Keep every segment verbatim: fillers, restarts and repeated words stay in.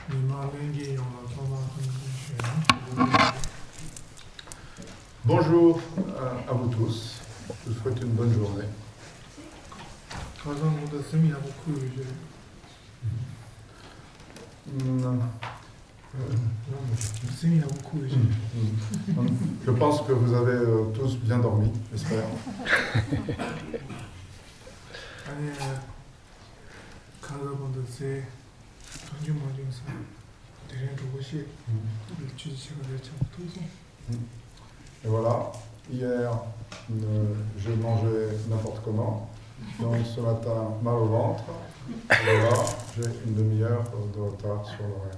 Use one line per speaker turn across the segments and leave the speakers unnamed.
Bonjour à vous tous, je vous souhaite une bonne journée. Je pense que vous avez tous bien dormi, j'espère. Et voilà, hier j'ai mangé n'importe comment, donc ce matin mal au ventre, et voilà, j'ai une demi-heure de retard sur l'horaire.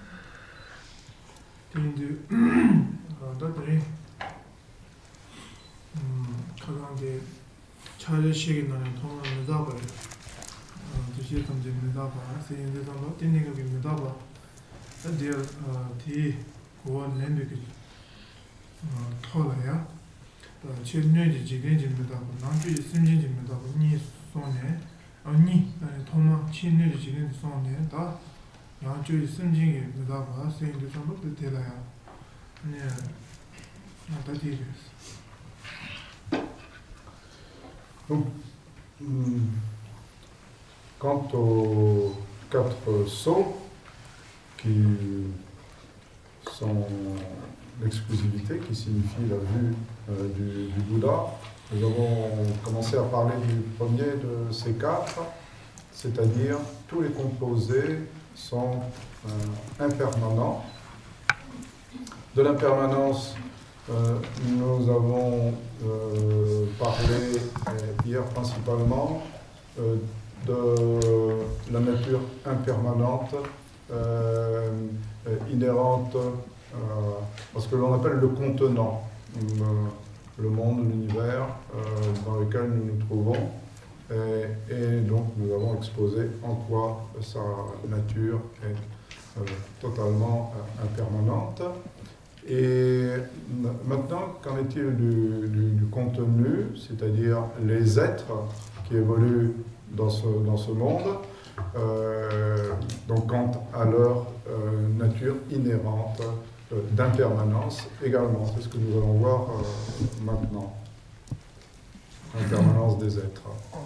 Donc, quant aux quatre sceaux qui sont l'exclusivité, qui signifie la vue euh, du, du Bouddha, nous avons commencé à parler du premier de ces quatre, c'est-à-dire tous les composés sont euh, impermanents. De l'impermanence, euh, nous avons euh, parlé euh, hier principalement euh, de la nature impermanente, euh, inhérente à ce que l'on appelle le contenant, le monde, l'univers euh, dans lequel nous nous trouvons. Et, et donc nous avons exposé en quoi sa nature est euh, totalement euh, impermanente. Et maintenant, qu'en est-il du, du, du contenu, c'est-à-dire les êtres qui évoluent dans ce, dans ce monde, euh, donc quant à leur euh, nature inhérente euh, d'impermanence également. C'est ce que nous allons voir euh, maintenant. L'impermanence des êtres.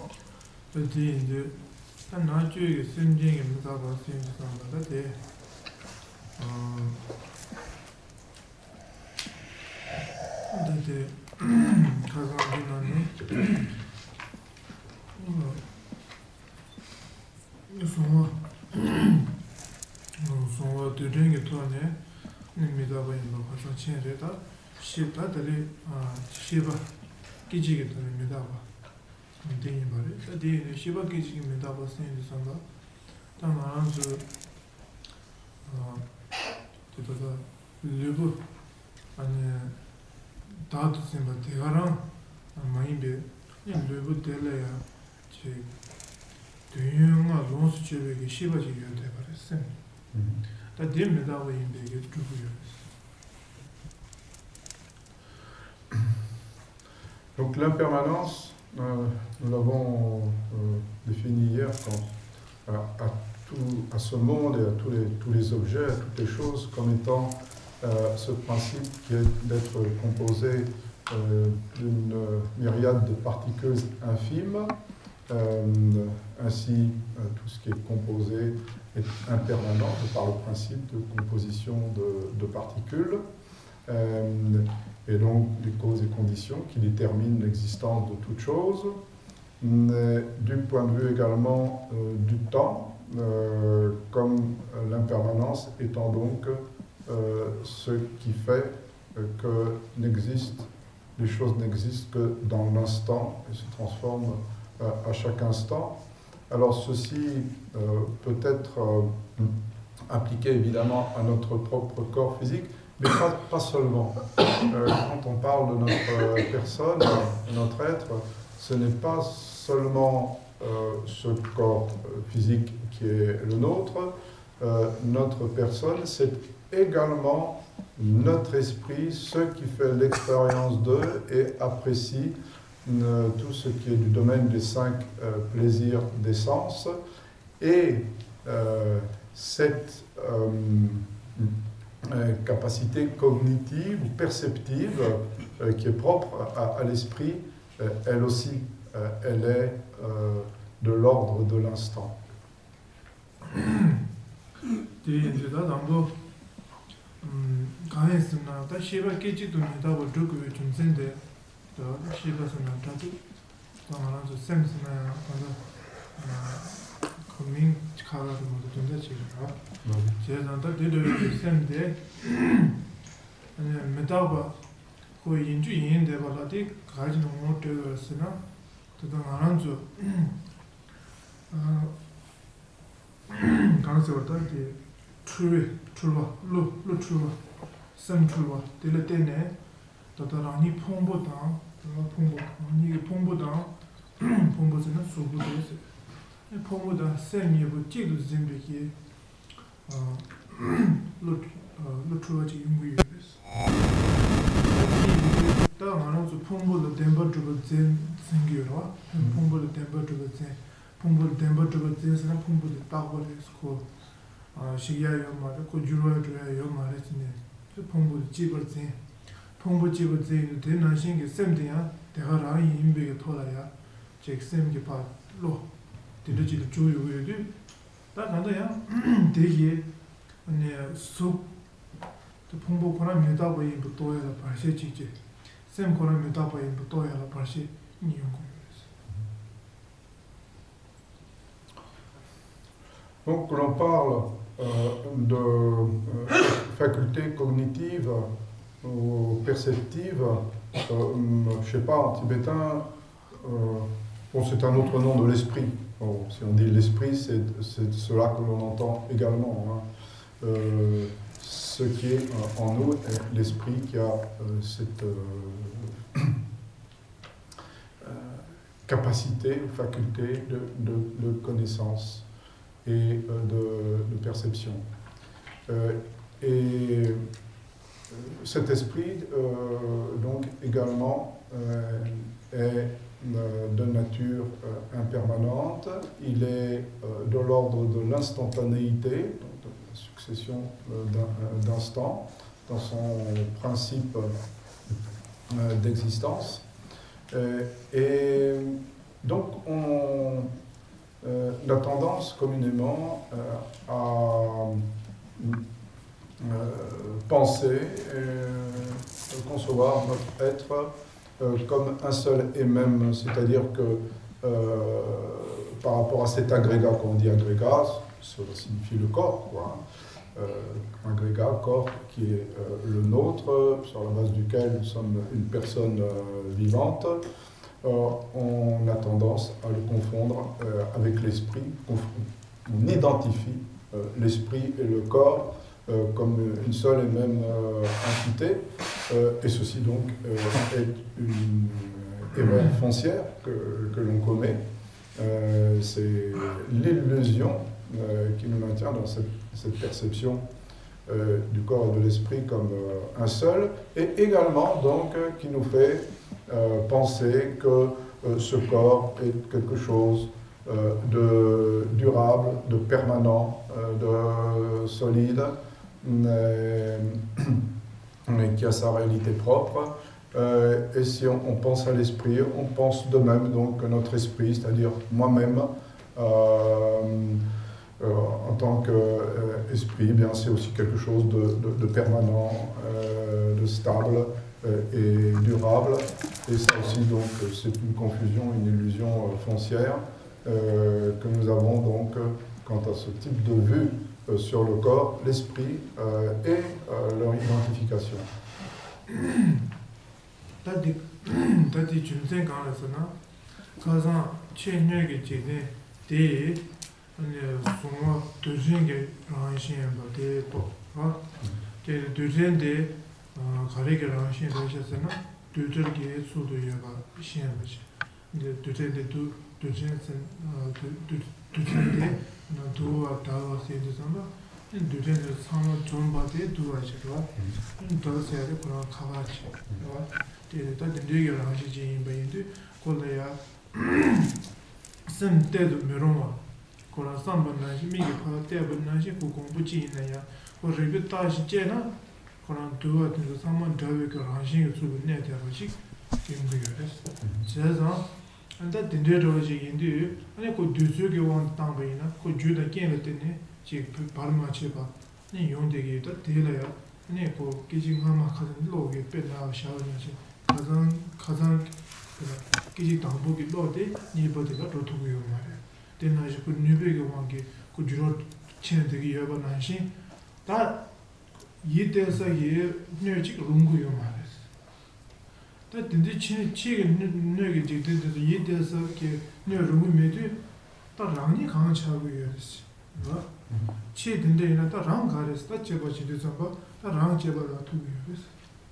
Donc l'impermanence, euh, nous l'avons euh, définie hier quand, à, à, tout, à ce monde et à tous les, tous les objets, à toutes les choses, comme étant euh, ce principe qui est d'être composé euh, d'une myriade de particules infimes. Euh, ainsi, euh, tout ce qui est composé est impermanent par le principe de composition de, de particules. Euh, et donc des causes et conditions qui déterminent l'existence de toute chose. Mais, du point de vue également euh, du temps, euh, comme euh, l'impermanence étant donc euh, ce qui fait euh, que n'existe, les choses n'existent que dans l'instant et se transforment euh, à chaque instant. Alors ceci euh, peut être euh, appliqué évidemment à notre propre corps physique, mais pas, pas seulement. Euh, quand on parle de notre personne, de notre être, ce n'est pas seulement euh, ce corps physique qui est le nôtre. Euh, notre personne, c'est également notre esprit, ce qui fait l'expérience d'eux et apprécie euh, tout ce qui est du domaine des cinq euh, plaisirs des sens. Et euh, cette euh, euh, capacité cognitive ou perceptive euh, qui est propre à, à l'esprit, euh, elle aussi, euh, elle est euh, de l'ordre de l'instant.
고민 가가지고 모두 존재 지금아. 제가 다 되도록 셈데. 아니 메타바 거의 인주 인데 발라디 가지는 못 되었으나 또 안한죠. 아 강세부터 이제 출외 출바 루루 출바 셈 출바 될 때네 또다라니 퐁보다 퐁보 아니 퐁보다 퐁보는 수부도 퐁보다 셈이고 찌도 셈비기 어 루 출바지 용구이스 또 안한죠 퐁보도 덴버주고 젠 생기로 퐁보도 덴버주고 젠 퐁보도 덴버주고 젠스나 퐁보도 따고레스코 아 시기야요 말에 그 주로요 말했네 그 퐁보도 집을 젠 퐁보 집을 젠 대나신게 셈데야 대가라 임베게 토라야 잭셈게 바로 디르지도 주요요도 다 간다야 대기 아니 속 퐁보 코나 메다바이 부터야 발세 지지 셈 코나 메다바이 부터야 발세 니용고.
Donc l'on parle euh, de euh, facultés cognitives ou perceptives, euh, je ne sais pas, en tibétain, euh, bon, c'est un autre nom de l'esprit. Bon, si on dit l'esprit, c'est cela que l'on entend également. Hein. Euh, ce qui est euh, en nous est l'esprit qui a euh, cette euh, euh, capacité, faculté de, de, de connaissance et euh, de, de perception. Euh, et euh, cet esprit, euh, donc, également, euh, est euh, de nature euh, impermanente. Il est euh, de l'ordre de l'instantanéité, donc de la succession euh, d'instants, dans son principe euh, d'existence. Euh, et donc, on Euh, la tendance communément euh, à euh, penser et concevoir notre être euh, comme un seul et même, c'est-à-dire que euh, par rapport à cet agrégat qu'on dit agrégat, cela signifie le corps, quoi. Euh, agrégat, corps qui est euh, le nôtre, sur la base duquel nous sommes une personne euh, vivante. Euh, on a tendance à le confondre euh, avec l'esprit. On, on identifie euh, l'esprit et le corps euh, comme une seule et même euh, entité. Euh, et ceci donc euh, est une erreur foncière que, que l'on commet. Euh, C'est l'illusion euh, qui nous maintient dans cette, cette perception euh, du corps et de l'esprit comme euh, un seul, et également donc euh, qui nous fait Euh, penser que euh, ce corps est quelque chose euh, de durable, de permanent, euh, de solide, mais, mais qui a sa réalité propre. Euh, et si on, on pense à l'esprit, on pense de même donc que notre esprit, c'est-à-dire moi-même, euh, euh, en tant qu'esprit, euh, bien c'est aussi quelque chose de, de, de permanent, euh, de stable et durable, et ça aussi donc c'est une confusion, une illusion foncière euh, que nous avons donc quant à ce type de vue euh, sur le corps, l'esprit euh, et euh, leur identification.
가리게 라신 되셨으나 두들기 수도여가 시험이지. 근데 두들도 두전선 두두두데 나도와 다와 세드선가 두전도 상어 존바데 두와지와 도서에 그런 가바치. 데이터 데리게 라시지 인바인데 콜레야 셈때도 메로마 kola samba nashi migi pala teba nashi ku gongbu chi ina ya ko ribi tashi che na kola duwa tindu sama dawe ka rangshin yu tsubu ne teba shik yungu yores che zang anda dinde rawa chi yindu yu ane ko duzu ki wang tangba ina ko juda kien le tene chi parma che pa ane yung degi yu ta tela ya ane ko kichi ngama kazan lo ge pe na shawa nashi kazan kazan kichi tangbo ki lo de nipa de ka rotogu yu ma re tena shi ku nyube ge wangi ku juro chen degi yoba nanshin ta yi tesa ye nyo chik rungu yu ma re ta dindi chi chi ge nyo ge jik dindi yi tesa ke nyo rungu me tu ta rangni kanga chagu yu re si chi dindi ina ta rang ka re si ta cheba chi de zamba ta rang cheba la tu yu re si.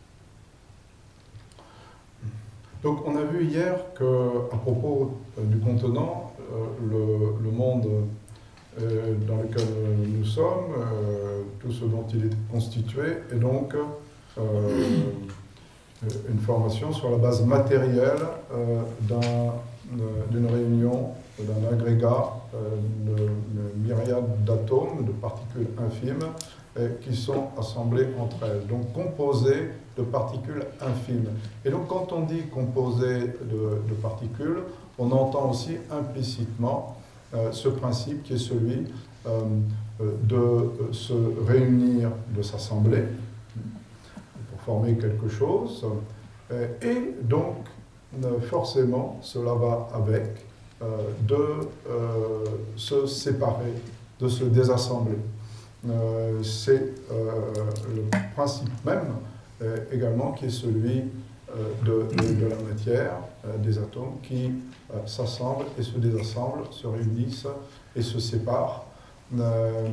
Donc on a vu hier que, à propos euh, du contenant, euh, le, le monde euh, dans lequel nous sommes, euh, tout ce dont il est constitué, est donc euh, une formation sur la base matérielle euh, d'une un, réunion, d'un agrégat, euh, de, de myriades d'atomes, de particules infimes, euh, qui sont assemblées entre elles, donc composées de particules infimes. Et donc quand on dit composé de, de particules, on entend aussi implicitement euh, ce principe qui est celui euh, de euh, se réunir, de s'assembler pour former quelque chose. Euh, et donc euh, forcément cela va avec euh, de euh, se séparer, de se désassembler. Euh, C'est euh, le principe même Euh, également qui est celui euh, de, de, de la matière, euh, des atomes qui euh, s'assemblent et se désassemblent, se réunissent et se séparent. Euh,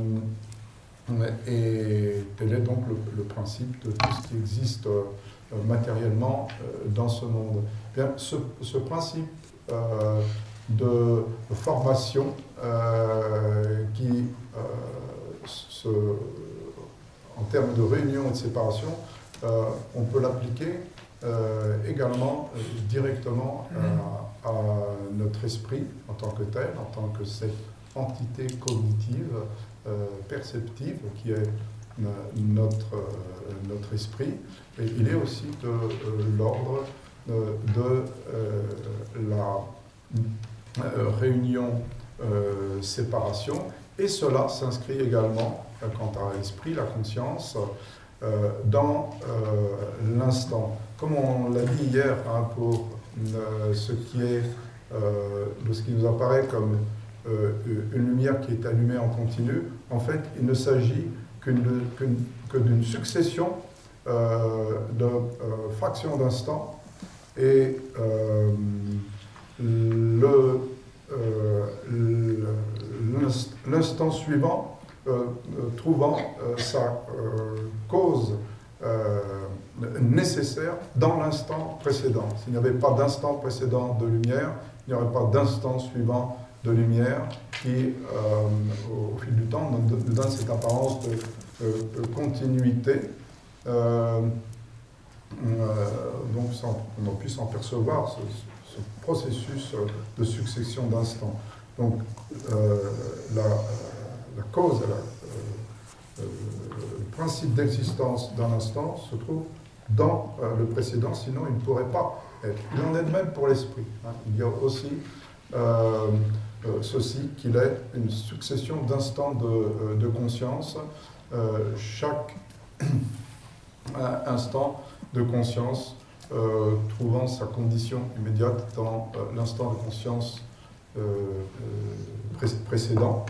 et tel est donc le, le principe de tout ce qui existe euh, matériellement euh, dans ce monde. Bien, ce, ce principe euh, de formation euh, qui, euh, se, en termes de réunion et de séparation, Euh, on peut l'appliquer euh, également euh, directement euh, à notre esprit en tant que tel, en tant que cette entité cognitive, euh, perceptive qui est euh, notre, euh, notre esprit. Et il est aussi de euh, l'ordre euh, de euh, la euh, réunion-séparation. Euh, Et cela s'inscrit également, euh, quant à l'esprit, la conscience, Euh, dans euh, l'instant. Comme on l'a dit hier, hein, pour euh, ce qui est euh, de ce qui nous apparaît comme euh, une lumière qui est allumée en continu, en fait, il ne s'agit qu'une, qu'une, que d'une succession euh, de euh, fractions d'instants et euh, le, euh, l'instant suivant Euh, euh, trouvant euh, sa euh, cause euh, nécessaire dans l'instant précédent. S'il n'y avait pas d'instant précédent de lumière, il n'y aurait pas d'instant suivant de lumière qui, euh, au, au fil du temps, nous donne cette apparence de, de, de continuité. Euh, euh, donc, sans, on puisse en percevoir ce, ce processus de succession d'instants. Donc, euh, la La cause, la, euh, euh, le principe d'existence d'un instant se trouve dans euh, le précédent, sinon il ne pourrait pas être. Il en est de même pour l'esprit. Hein. Il y a aussi euh, euh, ceci, qu'il est une succession d'instants de, euh, de conscience. Euh, chaque instant de conscience euh, trouvant sa condition immédiate dans euh, l'instant de conscience euh, euh, pré précédent.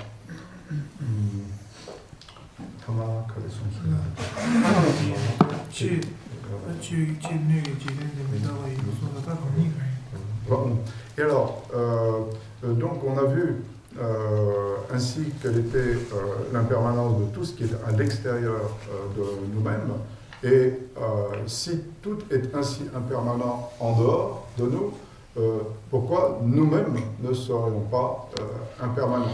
정확하게 순서가
치 치 치네게 지는데다가 이 순서가
Bon. Et alors, euh, donc on a vu euh, ainsi quelle était euh, l'impermanence de tout ce qui est à l'extérieur euh, de nous-mêmes. Et euh, si tout est ainsi impermanent en dehors de nous, euh, pourquoi nous-mêmes ne serions pas euh, impermanents?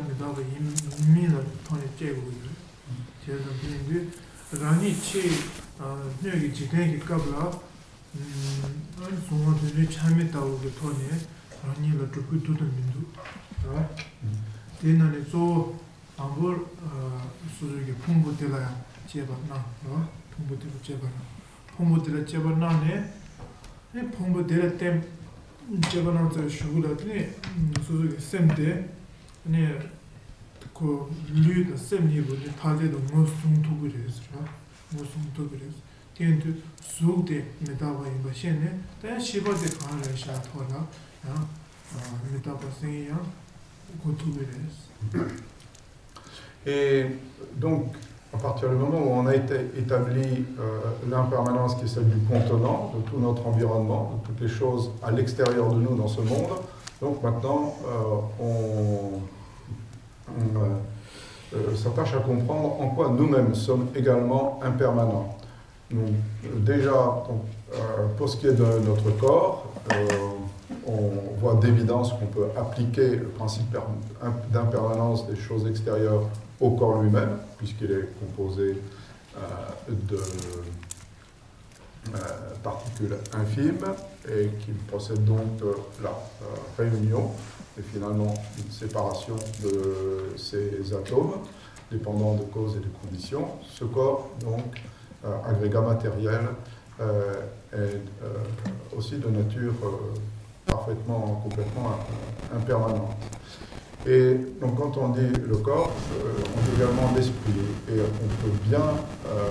라니 치 여기 지대기 qabla 음 소모들이 참여다고 토네 아니로 두고도 민두 아 되나네 저 아볼 수족이 풍부되라 제발나 어 풍부되라 제발 풍부되라 제발나네 이 풍부되라 때 제발나서 슈구라더니 수족이 셈데 아니 그 류의 셈니보니 다데도 무슨 도구래서 무슨 도구래서 텐트 수대 메타바이 바시네 다 시바데 가라 샤토라 아 메타바세야 고투베레스.
Et donc, à partir du moment où on a été établi euh, l'impermanence qui est celle du contenant, de tout notre environnement, de toutes les choses à l'extérieur de nous dans ce monde, donc maintenant euh, on, on euh, euh, s'attache à comprendre en quoi nous-mêmes sommes également impermanents. Donc, déjà, donc, euh, pour ce qui est de notre corps, euh, on voit d'évidence qu'on peut appliquer le principe d'impermanence des choses extérieures au corps lui-même, puisqu'il est composé euh, de euh, particules infimes et qu'il procède donc de la euh, réunion et finalement une séparation de ces atomes, dépendant de causes et de conditions. Ce corps, donc, euh, agrégat matériel, euh, est euh, aussi de nature euh, parfaitement, complètement impermanente. Et donc quand on dit le corps, euh, on dit également l'esprit. Et on peut bien, euh,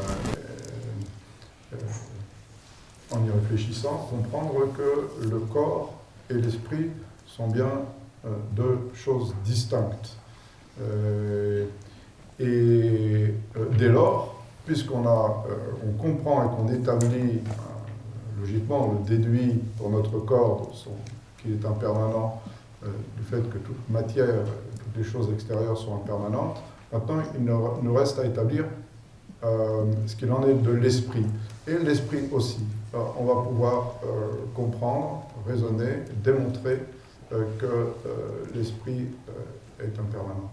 euh, en y réfléchissant, comprendre que le corps et l'esprit sont bien euh, deux choses distinctes. Euh, et euh, dès lors, puisqu'on a, euh, on comprend et qu'on établit logiquement, on le déduit pour notre corps, son, qui est impermanent, euh, du fait que toute matière, toutes les choses extérieures sont impermanentes. Maintenant, il nous reste à établir euh, ce qu'il en est de l'esprit. Et l'esprit aussi. Alors, on va pouvoir euh, comprendre, raisonner, démontrer euh, que euh, l'esprit euh, est impermanent.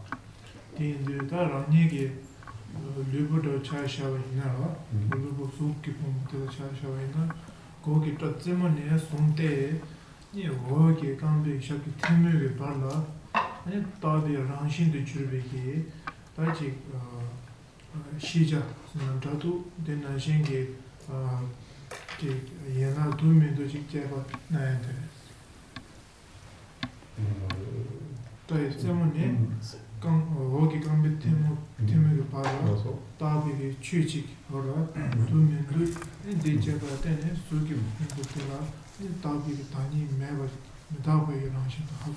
거기 떴지만에 손때 이 거기 감비 샤기 팀을 발라 아니 다들 랑신도 줄베기 다지 어 시자 저도 되는 신기 어 얘나 두면도 직접 나한테 또 때문에 강 거기 감비 팀을 팀을 발라 다비기 취직 어라 두면도 대체가 되네 수기 부터라 다비기 다니 매버 다비기 랑신도 하고.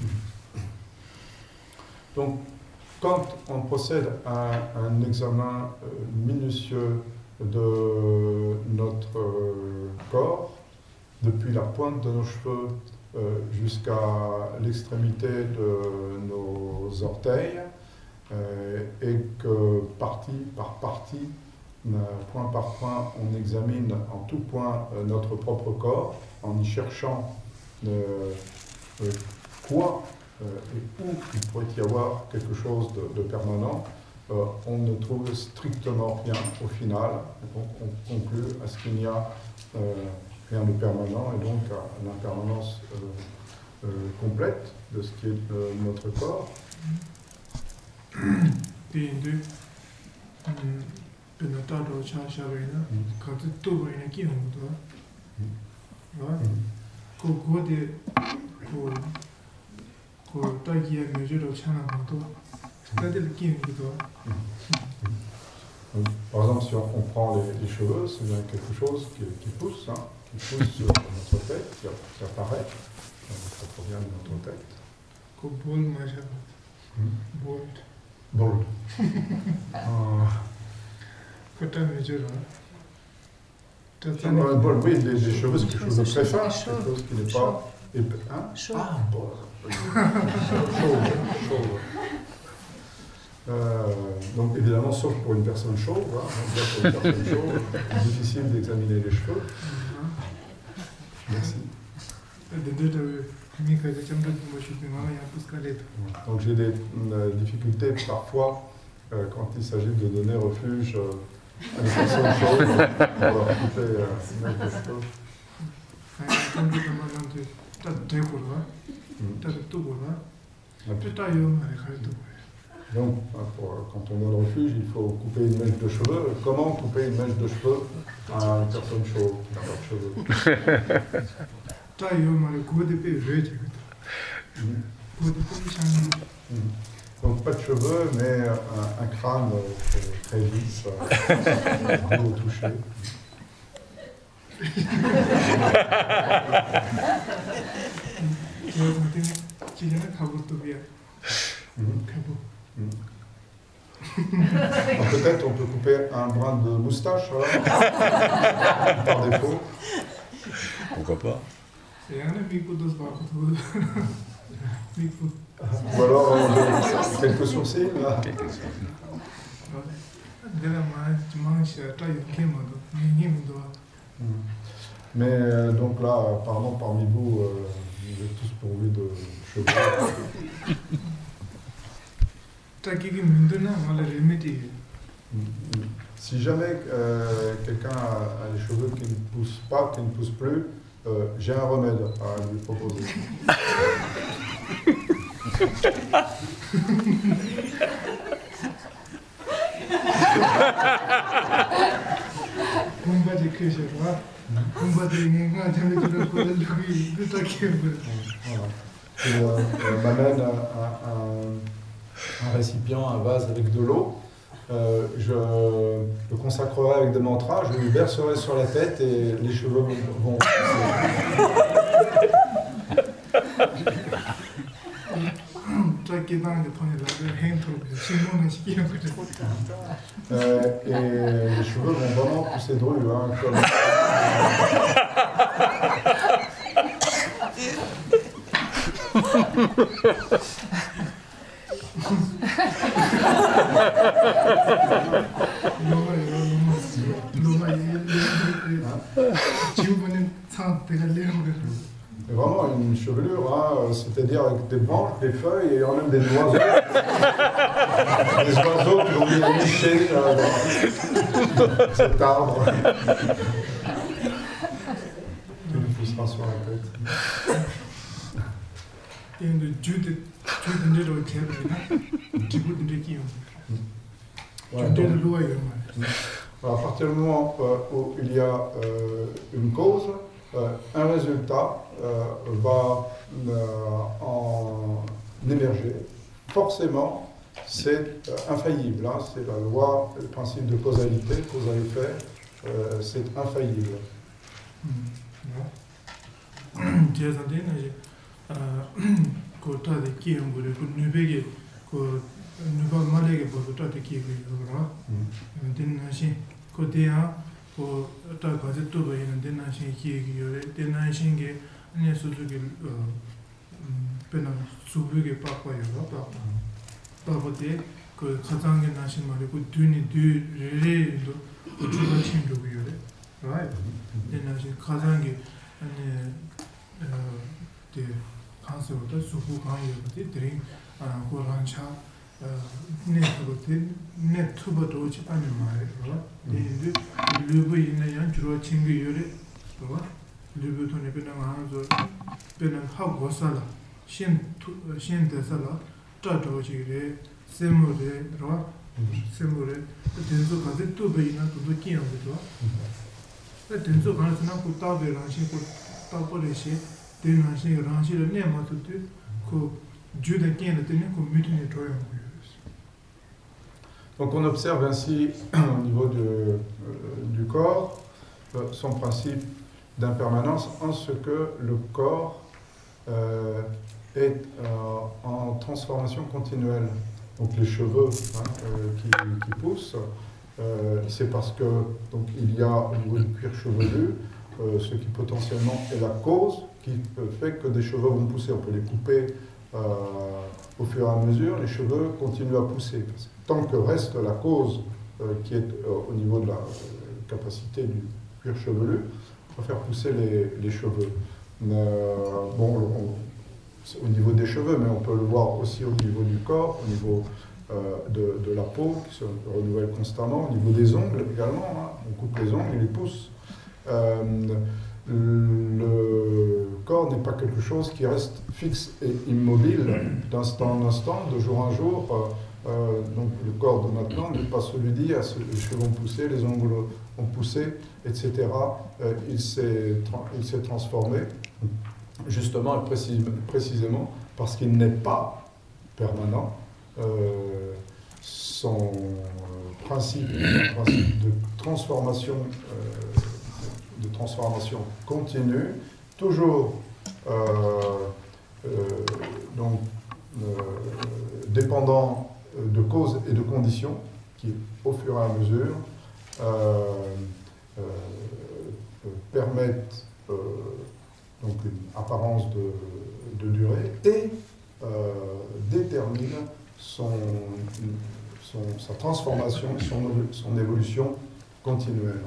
Donc, quand on procède à un examen euh, minutieux de notre euh, corps, depuis la pointe de nos cheveux euh, jusqu'à l'extrémité de nos orteils, euh, et que partie par partie, euh, point par point, on examine en tout point euh, notre propre corps, en y cherchant euh, euh, quoi Euh, et où il pourrait y avoir quelque chose de, de permanent, euh, on ne trouve strictement rien au final. Donc on conclut à ce qu'il n'y a euh, rien de permanent et donc à l'impermanence euh, euh, complète de ce qui est euh, notre corps. Par exemple, si on, on prend les, les cheveux, c'est bien quelque chose qui, qui pousse, hein, qui pousse sur notre tête, qui, qui apparaît, donc ça provient de notre tête.
Bold.
Bold. euh, bold, oui, les, les cheveux, c'est quelque chose de très fin, quelque chose qui n'est pas... Hein?
Chaud.
Ah, bon. Chaud, chaud. Euh, donc évidemment, sauf pour une personne chauve, hein, pour une personne chauve, c'est difficile d'examiner les cheveux. Merci. Donc j'ai des euh, difficultés parfois euh, quand il s'agit de donner refuge euh, Avec la seule chose, on va couper euh, une mèche de cheveux. Donc, pour, quand on est au refuge, il faut couper une mèche de cheveux. Comment couper une mèche de cheveux à une personne chauve qui n'a pas de cheveux? Mmh. Donc pas de cheveux, mais un, un crâne très, très lisse, euh, au toucher. Mmh. Peut-être on peut couper un brin de moustache, alors, par défaut.
Pourquoi pas?
Ou alors euh, quelques sourcils, là.
Quelques sourcils.
Mais euh, donc là, apparemment, parmi vous, euh, vous êtes tous pourvus de cheveux. Si jamais euh, quelqu'un a, a les cheveux qui ne poussent pas, qui ne poussent plus, euh, j'ai un remède à lui proposer. Je euh, euh, m'amène un, un, un récipient, un vase avec de l'eau. Euh, je le consacrerai avec des mantras, je lui verserai sur la tête et les cheveux vont... Euh, et les cheveux vont vraiment pousser drus, hein, comme... Vraiment une chevelure, hein, c'est-à-dire avec des branches, des feuilles et même des oiseaux. Des oiseaux qui ont mis nicher dans cet arbre. Tu lui pousseras sur la tête. Ouais, donc, à partir du moment euh, où il y a euh, une cause, euh, un résultat euh, va euh, en émerger. Forcément, c'est euh, infaillible. Hein, c'est la loi, le principe de causalité, cause à effet, euh, c'est infaillible. Donc on observe ainsi au niveau de, euh, du corps euh, son principe d'impermanence en ce que le corps euh, est euh, en transformation continuelle. Donc les cheveux hein, euh, qui, qui poussent, euh, c'est parce que donc, il y a au niveau du cuir chevelu euh, ce qui potentiellement est la cause qui fait que des cheveux vont pousser. On peut les couper euh, au fur et à mesure, les cheveux continuent à pousser. Parce que tant que reste la cause euh, qui est euh, au niveau de la euh, capacité du cuir chevelu, on va faire pousser les, les cheveux. Euh, bon, on, au niveau des cheveux, mais on peut le voir aussi au niveau du corps, au niveau euh, de, de la peau qui se renouvelle constamment, au niveau des ongles également, hein, on coupe les ongles et les pouces. Euh, le corps n'est pas quelque chose qui reste fixe et immobile d'instant en instant, de jour en jour. Euh, euh, donc le corps de maintenant n'est pas celui d'hier, les cheveux ont poussé, les ongles ont poussé, et cetera. Euh, il s'est il s'est transformé, justement et précis, précisément parce qu'il n'est pas permanent. Euh, son principe, un principe de transformation, euh, de transformation continue, toujours euh, euh, donc, euh, dépendant de causes et de conditions qui, au fur et à mesure, euh, euh, permettent euh, donc une apparence de, de durée et euh, déterminent son, son, sa transformation, son, son évolution continuelle.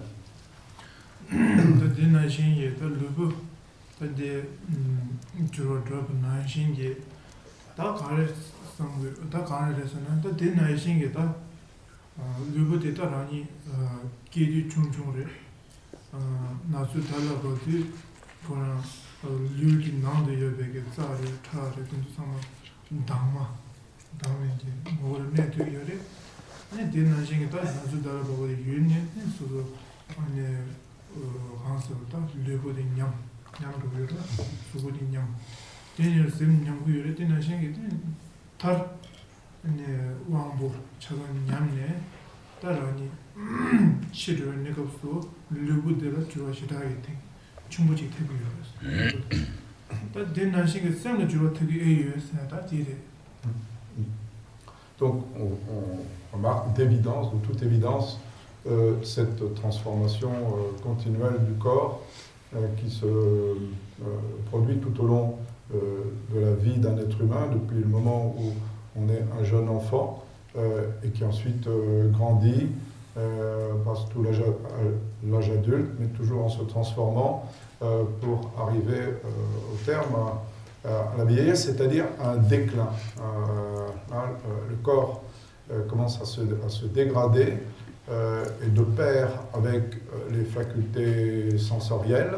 Donc on, on remarque d'évidence, de toute évidence, euh, cette transformation euh, continuelle du corps euh, qui se euh, produit tout au long euh, de la vie d'un être humain, depuis le moment où on est un jeune enfant euh, et qui ensuite euh, grandit, euh, passe tout l'âge l'âge adulte, mais toujours en se transformant euh, pour arriver euh, au terme à, à la vieillesse, c'est-à-dire à un déclin. Euh, hein, le corps euh, commence à se, à se dégrader euh, et de pair avec euh, les facultés sensorielles.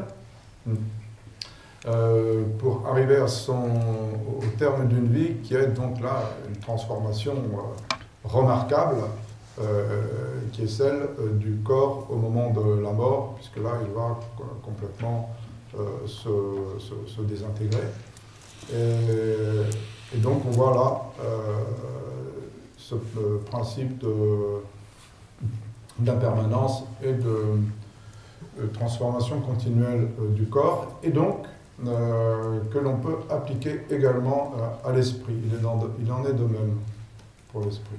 Euh, pour arriver à son, au terme d'une vie qui est donc là une transformation euh, remarquable, euh, qui est celle euh, du corps au moment de la mort, puisque là il va complètement euh, se, se, se désintégrer. Et, et donc on voit là euh, ce euh, principe d'impermanence et de, de transformation continuelle euh, du corps, et donc Euh, que l'on peut appliquer également euh, à l'esprit. Il, il en est de même pour l'esprit.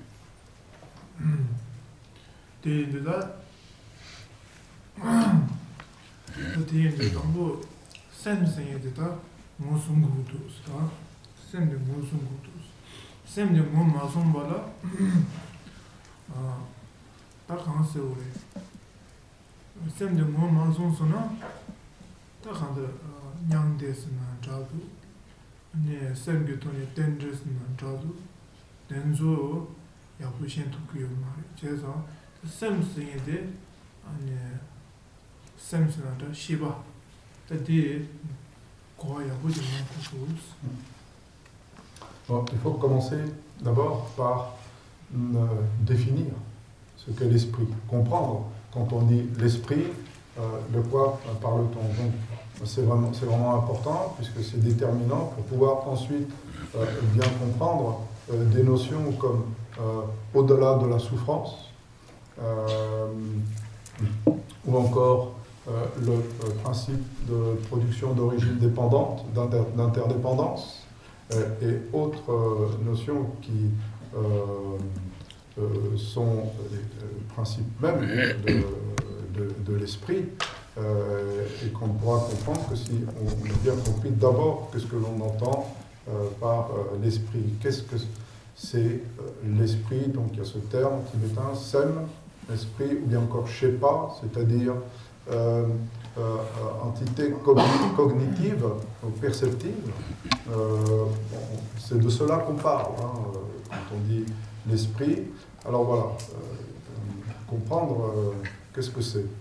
Nyang des na jadu, ne semge to ne dendres na jadu, denzo yabu shen tukuyo mari. Jeza sem singe de ane sem sina da shiba, da de kwa yabu de man kukus.
Bon, il faut commencer d'abord par euh, définir ce qu'est l'esprit, comprendre quand on dit l'esprit, euh, de quoi parle-t-on. Donc, c'est vraiment, c'est vraiment important puisque c'est déterminant pour pouvoir ensuite euh, bien comprendre euh, des notions comme euh, au-delà de la souffrance euh, ou encore euh, le euh, principe de production d'origine dépendante, d'inter, d'interdépendance euh, et autres euh, notions qui euh, euh, sont les principes même de, de, de l'esprit. Euh, et qu'on pourra comprendre que si on a bien compris d'abord qu'est-ce que l'on entend euh, par euh, l'esprit. Qu'est-ce que c'est euh, l'esprit? Donc il y a ce terme tibétain, sem, l'esprit, ou bien encore shepa, c'est-à-dire euh, euh, entité cognitive, ou perceptive. Euh, bon, c'est de cela qu'on parle. Hein, quand on dit l'esprit. Alors voilà, euh, comprendre euh, qu'est-ce que c'est.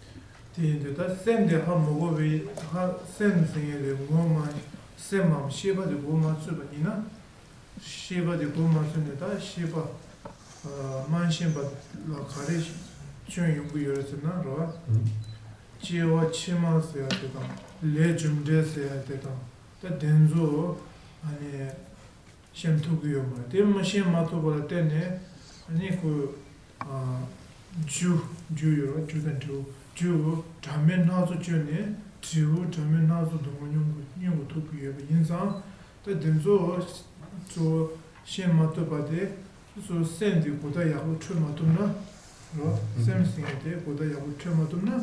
지와 치마스야 되다 레줌데스야 되다 다 덴조 아니 셴투기요 뭐 데모 셴마토 볼 때네 아니 그아 주 주요 주된주 주 자면 나서 주네 주 자면 나서 동용 용고 토피에 인상 다 덴조 저 셴마토 바데 저 센디 보다 야고 추마토나 로 샘싱에 보다 야고 추마토나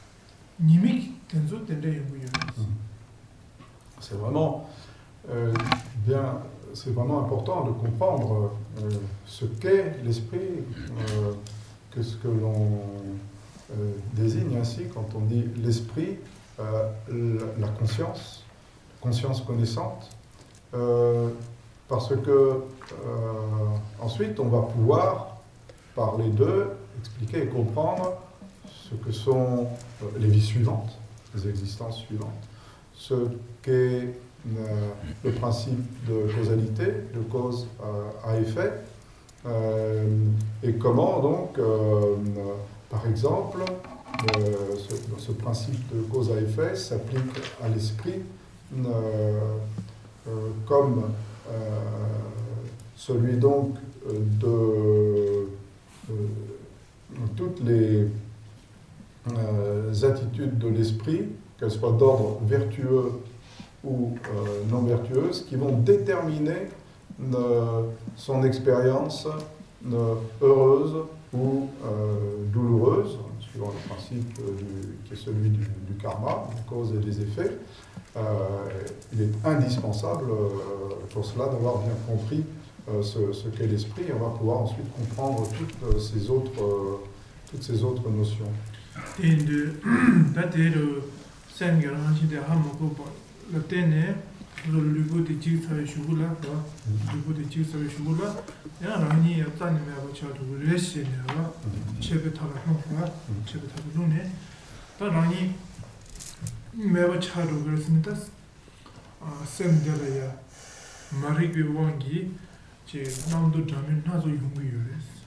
C'est vraiment euh, bien, c'est vraiment important de comprendre euh, ce qu'est l'esprit, euh, que ce que l'on euh, désigne ainsi quand on dit l'esprit, euh, la, la conscience, conscience connaissante, euh, parce que euh, ensuite on va pouvoir parler d'eux, expliquer et comprendre ce que sont les vies suivantes, les existences suivantes, ce qu'est euh, le principe de causalité, de cause euh, à effet, euh, et comment donc, euh, par exemple, euh, ce, ce principe de cause à effet s'applique à l'esprit euh, euh, comme euh, celui donc de, de toutes les Euh, attitudes de l'esprit, qu'elles soient d'ordre vertueux ou euh, non vertueuses, qui vont déterminer euh, son expérience euh, heureuse ou euh, douloureuse, suivant le principe euh, du, qui est celui du, du karma, des causes et des effets. Euh, il est indispensable euh, pour cela d'avoir bien compris euh, ce, ce qu'est l'esprit, et on va pouvoir ensuite comprendre toutes euh, ces autres, euh, toutes ces autres notions.
인데 다데로 생겨나시데 하모고 라테네 루부디 지사에 슈불라 루부디 지사에 슈불라 야라니 야타니메고 차도 레시네와 체베타가 놓고 체베타가 놓네 다라니 메바 차도 그렇습니다 아 셈데라야 마리비 원기 제 남도 자면 나서 용구요레스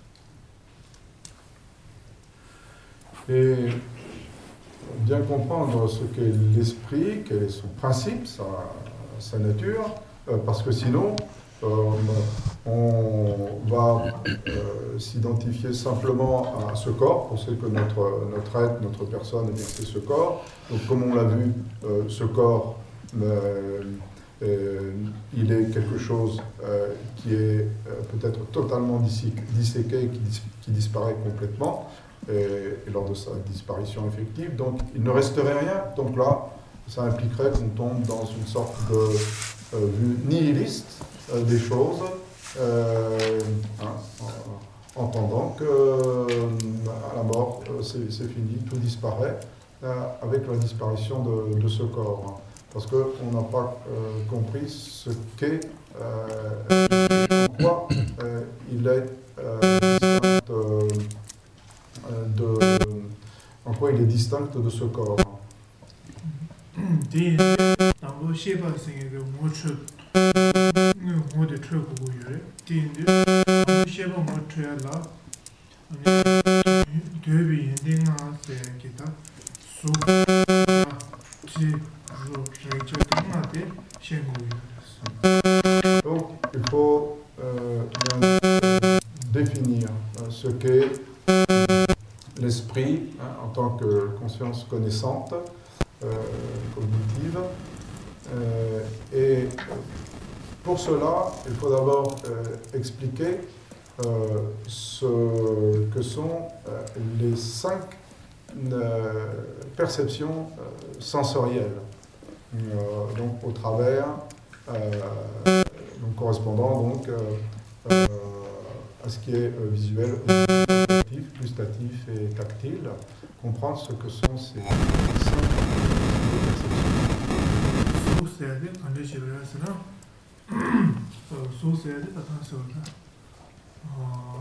Et bien comprendre ce qu'est l'esprit, quel est son principe, sa, sa nature, euh, parce que sinon, euh, on va euh, s'identifier simplement à ce corps, penser que notre, notre être, notre personne, eh bien, c'est ce corps. Donc comme on l'a vu, euh, ce corps, euh, euh, il est quelque chose euh, qui est euh, peut-être totalement disséqué, qui, dis qui disparaît complètement. Et, et lors de sa disparition effective. Donc il ne resterait rien. Donc là, ça impliquerait qu'on tombe dans une sorte de euh, vue nihiliste euh, des choses, euh, hein, en, entendant que euh, à la mort, euh, c'est fini, tout disparaît euh, avec la disparition de, de ce corps. Hein, parce qu'on n'a pas euh, compris ce qu'est, euh, en quoi euh, il est euh, euh, de, en quoi il est distinct de ce corps. Donc il faut euh, définir ce qu'est l'esprit, hein, en tant que conscience connaissante, euh, cognitive. Euh, et pour cela, il faut d'abord euh, expliquer euh, ce que sont euh, les cinq euh, perceptions euh, sensorielles, euh, donc au travers, euh, donc correspondant donc, euh, euh, à ce qui est euh, visuel, gustatif et tactile, comprendre ce que sont ces cinq perceptions.
어,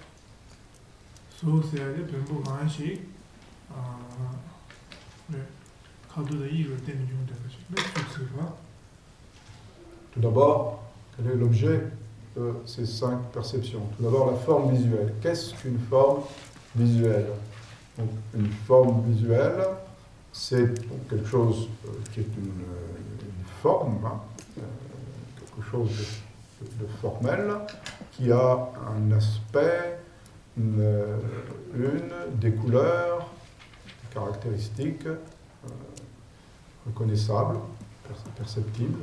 소스야의 변부 방식, 아, 네, 가도의 이유를 때문에 용도가지고 몇 소스가
Tout d'abord, quel est l'objet de ces cinq perceptions? Tout d'abord, la forme visuelle. Qu'est-ce qu'une forme visuelle? Donc, une forme visuelle, c'est donc quelque chose euh, qui est une, une forme, hein, euh, quelque chose de, de, de formel, qui a un aspect, une, une des couleurs, des caractéristiques euh, reconnaissables, perceptibles.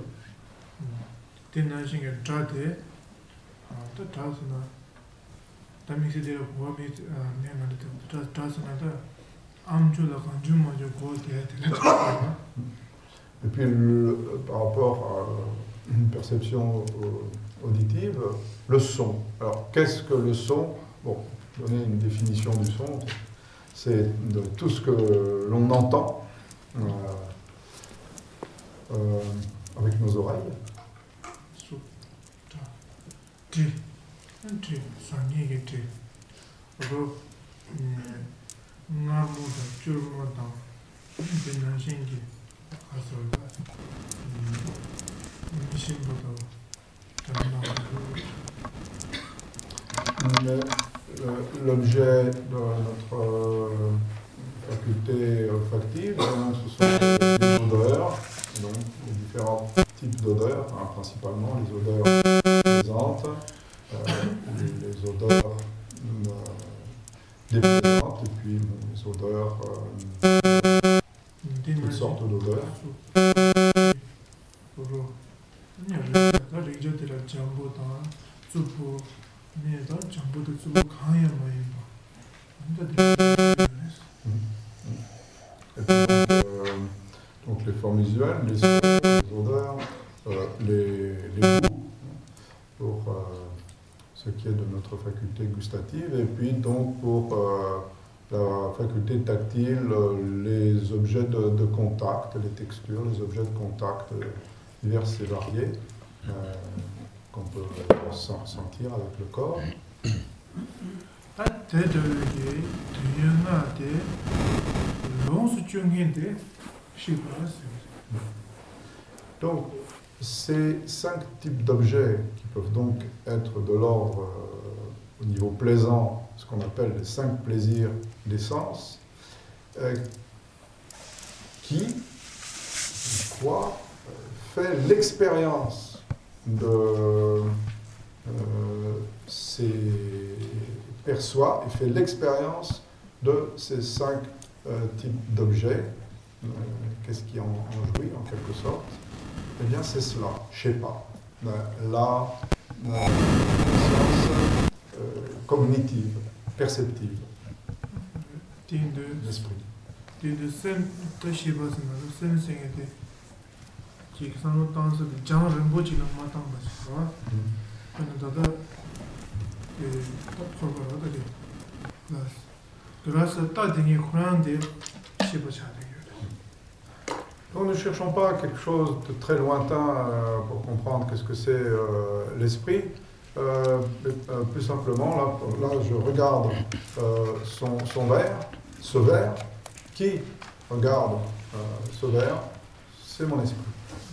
대나싱의 자대 아, 또 다스나 담이세대로 고함이 내가는데 또 다스나다 암주다 간주마저 고대 되는
Et puis, le, par rapport à une perception auditive, le son. Alors, qu'est-ce que le son? Bon, donner une définition du son, c'est de tout ce que l'on entend euh, euh, avec nos oreilles.
지, 지, 산이게 지. 그리고 나무다 줄마다 대나싱이 가서 미신보다
L'objet de notre euh, faculté olfactive, hein, ce sont les odeurs, donc les différents types d'odeurs, hein, principalement les odeurs présentes, euh, les, les odeurs euh, déplaisantes, et puis bon, les odeurs, euh, toutes sortes d'odeurs. Et puis, euh, donc les formes visuelles, les, les odeurs, euh, les, les goûts, pour euh, ce qui est de notre faculté gustative, et puis donc pour euh, la faculté tactile, les objets de, de contact, les textures, les objets de contact divers et variés euh, qu'on peut sentir avec le corps. Donc, ces cinq types d'objets qui peuvent donc être de l'ordre euh, au niveau plaisant, ce qu'on appelle les cinq plaisirs des sens, euh, qui, une fois, fait l'expérience de euh, ces perçoit et fait l'expérience de ces cinq euh, types d'objets. Euh, Qu'est-ce qui en, en jouit en quelque sorte? Eh bien, c'est cela, je ne sais pas, la conscience euh, cognitive, perceptive, l'esprit. Donc ne cherchons pas quelque chose de très lointain euh, pour comprendre qu'est-ce que c'est euh, l'esprit. Euh, euh, plus simplement, là, là je regarde euh, son, son verre, ce verre, qui regarde euh, ce verre, c'est mon esprit.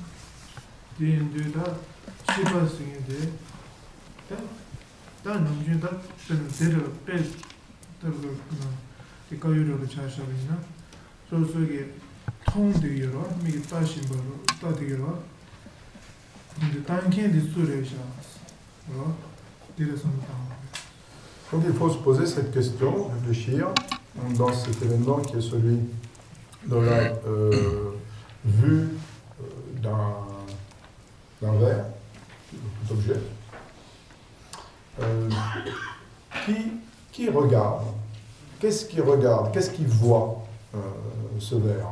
Donc il faut se poser cette question, réfléchir dans cet événement qui est celui de la euh, vue euh, d'un verre, de tout objet. Euh, qui, qui regarde? Qu'est-ce qui regarde? Qu'est-ce qui voit euh, ce verre?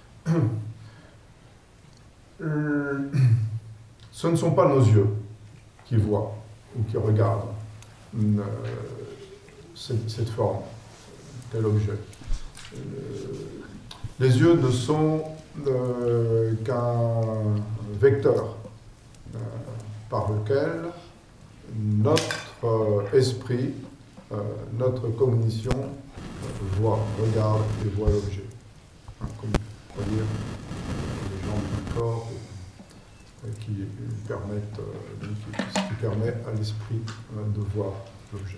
Euh, ce ne sont pas nos yeux qui voit ou qui regarde euh, cette, cette forme, tel objet. Euh, les yeux ne sont euh, qu'un vecteur euh, par lequel notre euh, esprit, euh, notre cognition euh, voit, regarde et voit l'objet. Hein, comme on peut dire, les jambes du corps euh, qui permettent, euh, qui, qui permet à l'esprit euh, de voir l'objet.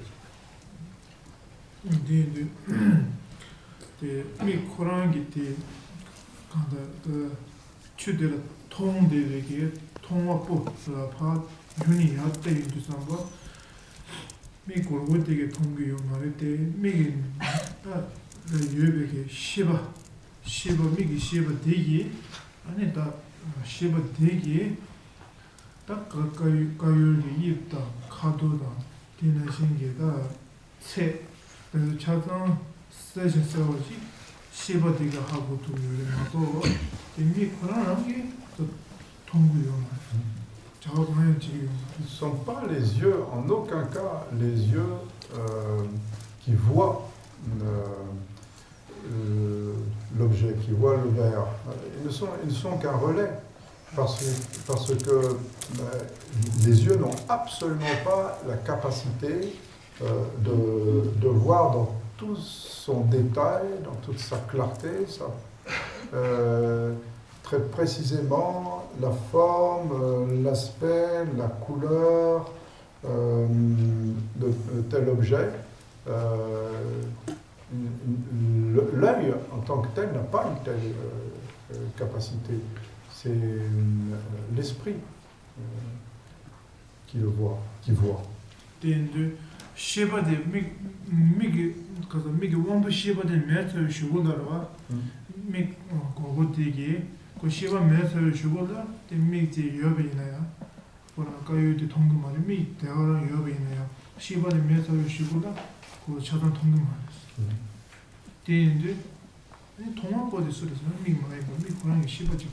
de de mi 코랑기 때 간다 그 추들 통대에게 통화법 파 윤이 할때 인도상과 미 고르고되게 통기요 말때 미긴 그 유베게 시바 시바 미기 시바 되기 아니다 시바 되기 딱 가까이 가요리 있다 카도다 디나신게가 세 그래서 차상 세션 세워지 시바디가 하고 도요리마도 이미 코로나는 게 통구요 작업하는 지금
Ce ne sont pas les yeux, en aucun cas, les yeux euh, qui voient euh, euh, l'objet, qui voient le verre. Ils ne sont, ils ne sont qu'un relais, parce, parce que euh, les yeux n'ont absolument pas la capacité euh, de, de voir dans tout son détail, dans toute sa clarté, sa, euh, très précisément la forme, euh, l'aspect, la couleur euh, de, de tel objet. Euh, L'œil en tant que tel n'a pas une telle euh, euh, capacité. C'est euh, l'esprit euh, qui le voit, qui voit.
시바데 미 미기 가서 미기 원부 시바데 매트 슈고다라 미 고고디기 그 시바 매트 슈고다 데 미티 여베이나야 보라 가요디 통금 말이 미 대화랑 여베이나야 시바데 매트 슈고다 그 차단 통금 말이었어 데인데 이 통화거디 소리서 미 말이 미 고랑이 시바지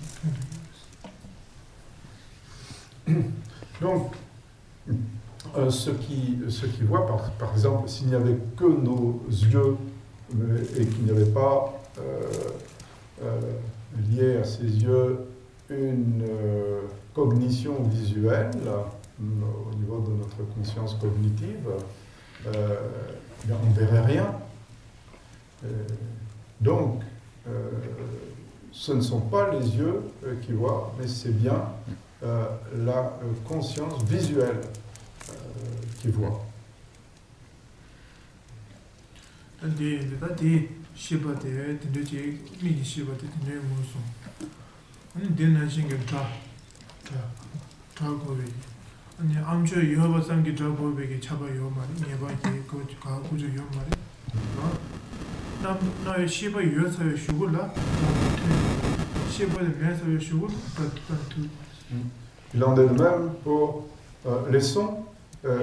Donc Euh, ce qui, ce qui voit, par, par exemple, s'il n'y avait que nos yeux euh, et qu'il n'y avait pas euh, euh, lié à ces yeux une euh, cognition visuelle euh, au niveau de notre conscience cognitive, euh, bien, on ne verrait rien. Euh, donc, euh, ce ne sont pas les yeux euh, qui voient, mais c'est bien euh, la euh, conscience visuelle qui voit.
근데 그다데 시바데 근데지 미기 시바데 근데 무슨 아니 되나신게 다 다고비 아니 암저 여바상기 저보베게 잡아요 말이 예바기 그 가고저 요 말이 나 나의 시바 유여서의 슈글라 시바데 매서의 슈글 다다투
Il en est de même pour euh, les sons. Euh,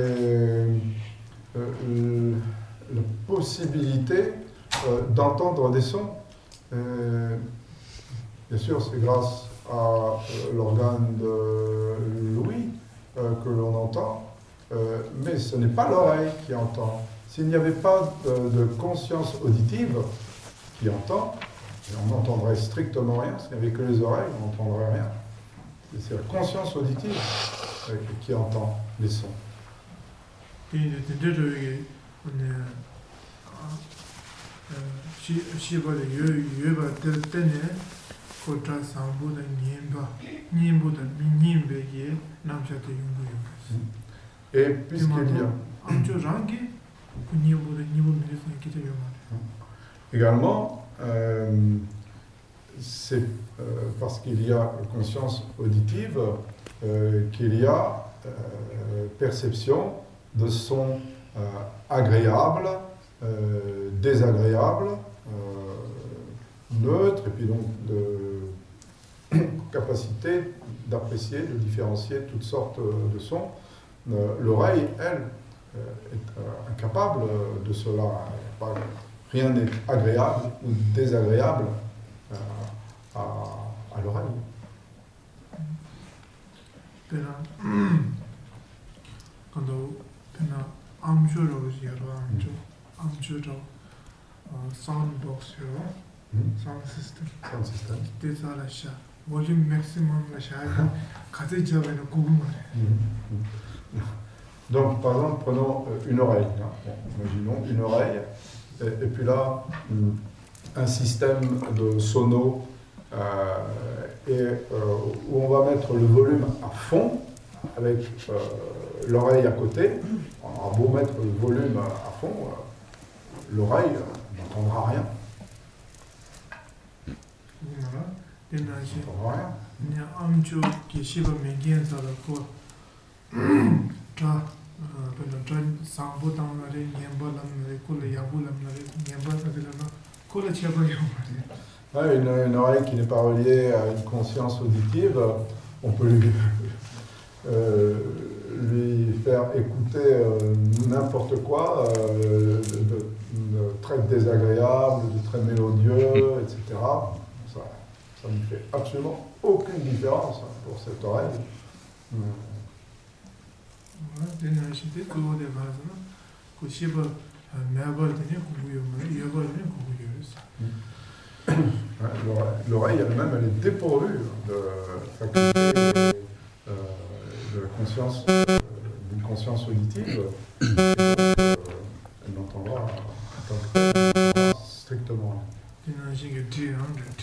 et euh, la possibilité euh, d'entendre des sons. Euh, bien sûr, c'est grâce à euh, l'organe de l'ouïe euh, que l'on entend, euh, mais ce n'est pas l'oreille qui entend. S'il n'y avait pas de, de conscience auditive qui entend, on n'entendrait strictement rien. S'il n'y avait que les oreilles, on n'entendrait rien. C'est la conscience auditive euh, qui entend les sons. Et puisqu'il y a également, euh, c'est euh, parce qu'il y a conscience auditive euh, qu'il y a euh, perception de sons euh, agréables, euh, désagréables, euh, neutres, et puis donc de capacité d'apprécier, de différencier toutes sortes de sons. Euh, L'oreille, elle, euh, est euh, incapable de cela. Pas, rien n'est agréable ou désagréable euh, à, à l'oreille.
암주로 sound box sound system
sound system
this are sha volume maximum la sha kaze jabe no kugumare.
Donc par exemple prenons une oreille, hein. Bon, imaginons une oreille et, et puis là un système de sono euh, et euh, où on va mettre le volume à fond avec euh, l'oreille à côté. On aura beau mettre le volume à fond, euh, l'oreille n'entendra rien.
Voilà.
n'entendra rien.
nya amju ki shiba mengen sala ko tra pelo tra sambo tamare nyemba lamare ko le yabu lamare nyemba tadilana ko le cheba yomare.
Ouais, une, une oreille qui n'est pas reliée à une conscience auditive, on peut lui, euh, lui faire écouter euh, n'importe quoi, euh, de, de, de très désagréable, de très mélodieux, et cetera. Ça, ça ne fait absolument aucune différence pour cette oreille. L'oreille elle-même, elle est dépourvue de faculté euh, de la conscience, euh, d'une conscience auditive. Euh, elle n'entendra strictement rien.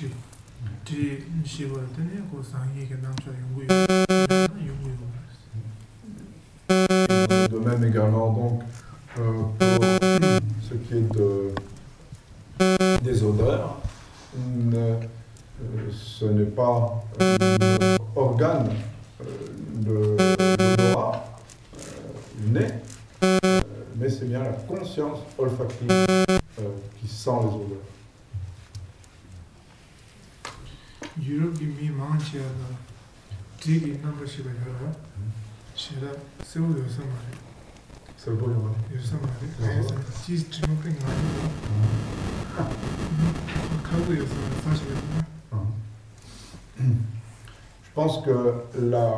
De même également donc euh, pour ce qui est de, des odeurs, euh, ce n'est pas euh, organe euh, de l'odorat, euh, le nez, euh, mais c'est bien la conscience olfactive euh, qui sent les odeurs.
Europe mi manche la tigi number shiba yara shira sewu yosamare
C'est le beau yoga.
yosamare cheese trimming ngani kabu yosamare fashiba.
Je pense que la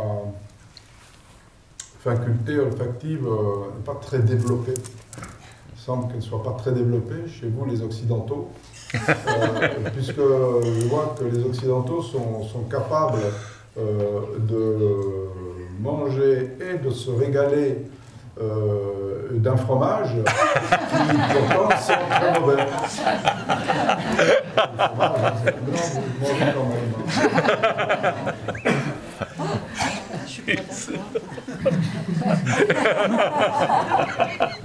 faculté olfactive euh, n'est pas très développée. Il semble qu'elle ne soit pas très développée chez vous les occidentaux. Euh, puisque je vois que les Occidentaux sont, sont capables euh, de manger et de se régaler euh, d'un fromage qui pourtant sent très mauvais. Le fromage, c'est non, vous mangez quand même.
Je suis pas d'accord.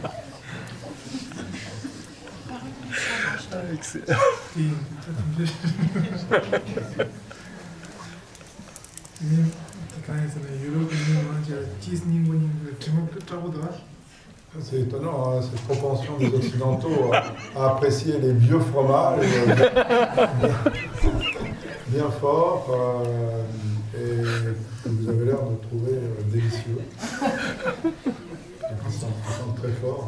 Excellent.
C'est étonnant, hein, cette propension des Occidentaux à, à apprécier les vieux fromages euh, bien, bien forts euh, et que vous avez l'air de trouver euh, délicieux. Ils sont, ils sont très forts.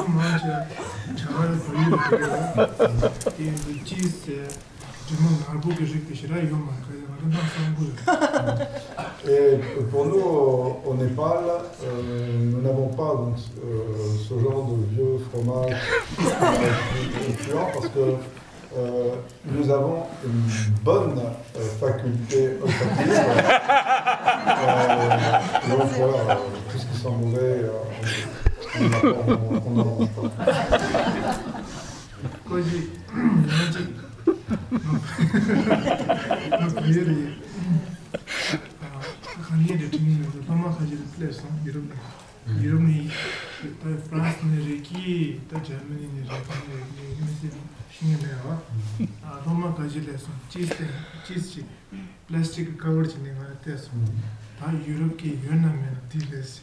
Et pour nous, au, au Népal, euh, nous n'avons pas donc, euh, ce genre de vieux fromage influent parce que euh, nous avons une bonne euh, faculté olfactive. Euh, donc voilà, tout ce qui sent mauvais, euh, on n'en mange pas.
France ne reki, ta Germany ne reki, ne ne ah, Roma kajile son cheese cheese plastic covered chine ngara tes. Ta Europe ki yona mena diles.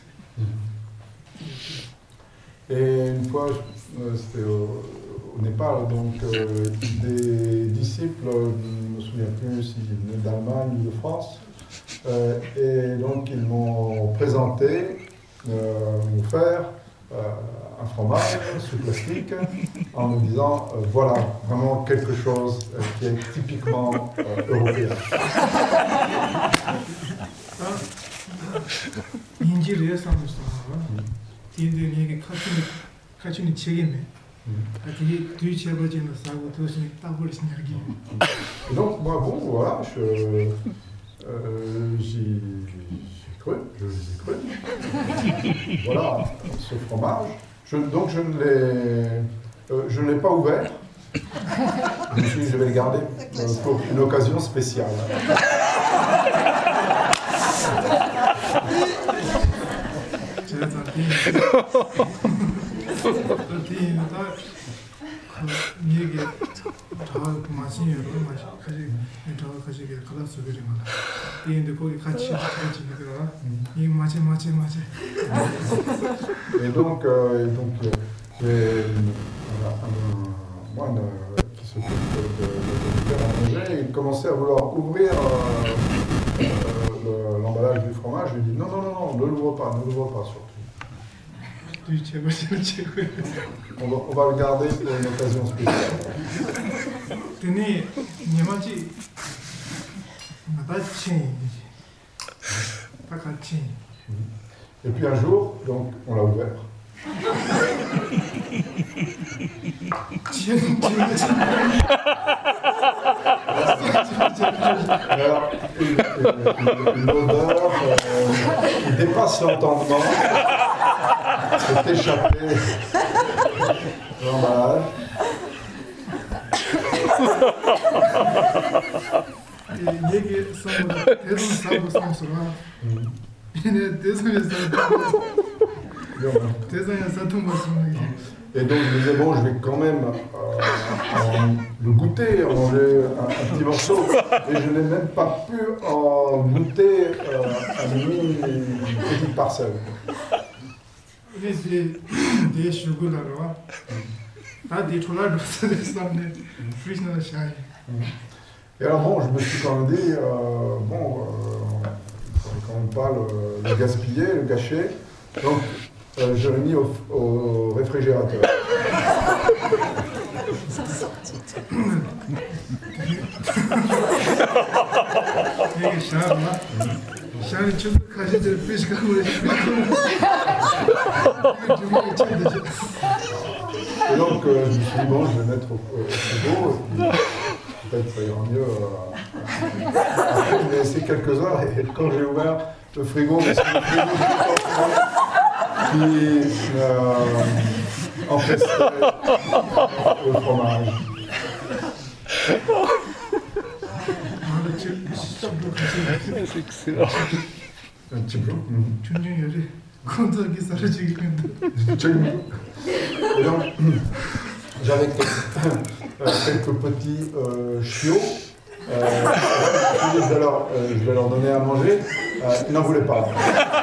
Et une fois, c'était au, au Népal, donc euh, des disciples, je ne me souviens plus s'ils venaient d'Allemagne ou de France, euh, et donc ils m'ont présenté, euh, m'ont offert euh, un fromage sous plastique en me disant euh, voilà vraiment quelque chose euh, qui est typiquement euh, européen.
인지를 해서 하면서 인제 이게 카춘이 카춘이 책임에
Et donc, moi, bon, voilà, je, euh, j'y j'ai cru, je les ai cru. Voilà, ce fromage. Je, donc, je ne l'ai euh, je ne l'ai pas ouvert. Je me suis dit, je vais le garder euh, pour une occasion spéciale. Et donc, euh, et donc j'ai un moine qui s'occupe de, de, de faire à manger, il commençait à vouloir ouvrir euh, euh, l'emballage du fromage. Je lui ai dit non, non, non, non, ne l'ouvre pas, ne l'ouvre pas surtout. On va, on va le garder pour une occasion spéciale. Et puis un jour, donc, on l'a ouvert. Alors, une, une, une odeur euh, qui dépasse l'entendement s'est échappée de l'emballage. Et donc je me disais, bon, je vais quand même euh, le goûter, en manger un, un petit morceau. Et je n'ai même pas pu en goûter euh, à une, une petite parcelle. Et alors bon, je me suis quand même dit, euh, bon, euh, il ne faudrait quand même pas le, le gaspiller, le gâcher. Donc, euh, je l'ai mis au, au réfrigérateur. Et donc, euh, je me suis dit, bon, je vais mettre au, au frigo, et puis peut-être ça ira mieux. Euh, après, je l'ai laissé quelques heures, et quand j'ai ouvert le frigo, parce que le frigo, qui euh, empêchait le fromage.
C'est excellent.
Un petit peu. Et donc, j'avais quelques, quelques petits euh, chiots. Euh, je, vais leur, euh, je vais leur donner à manger. Euh, ils n'en voulaient pas.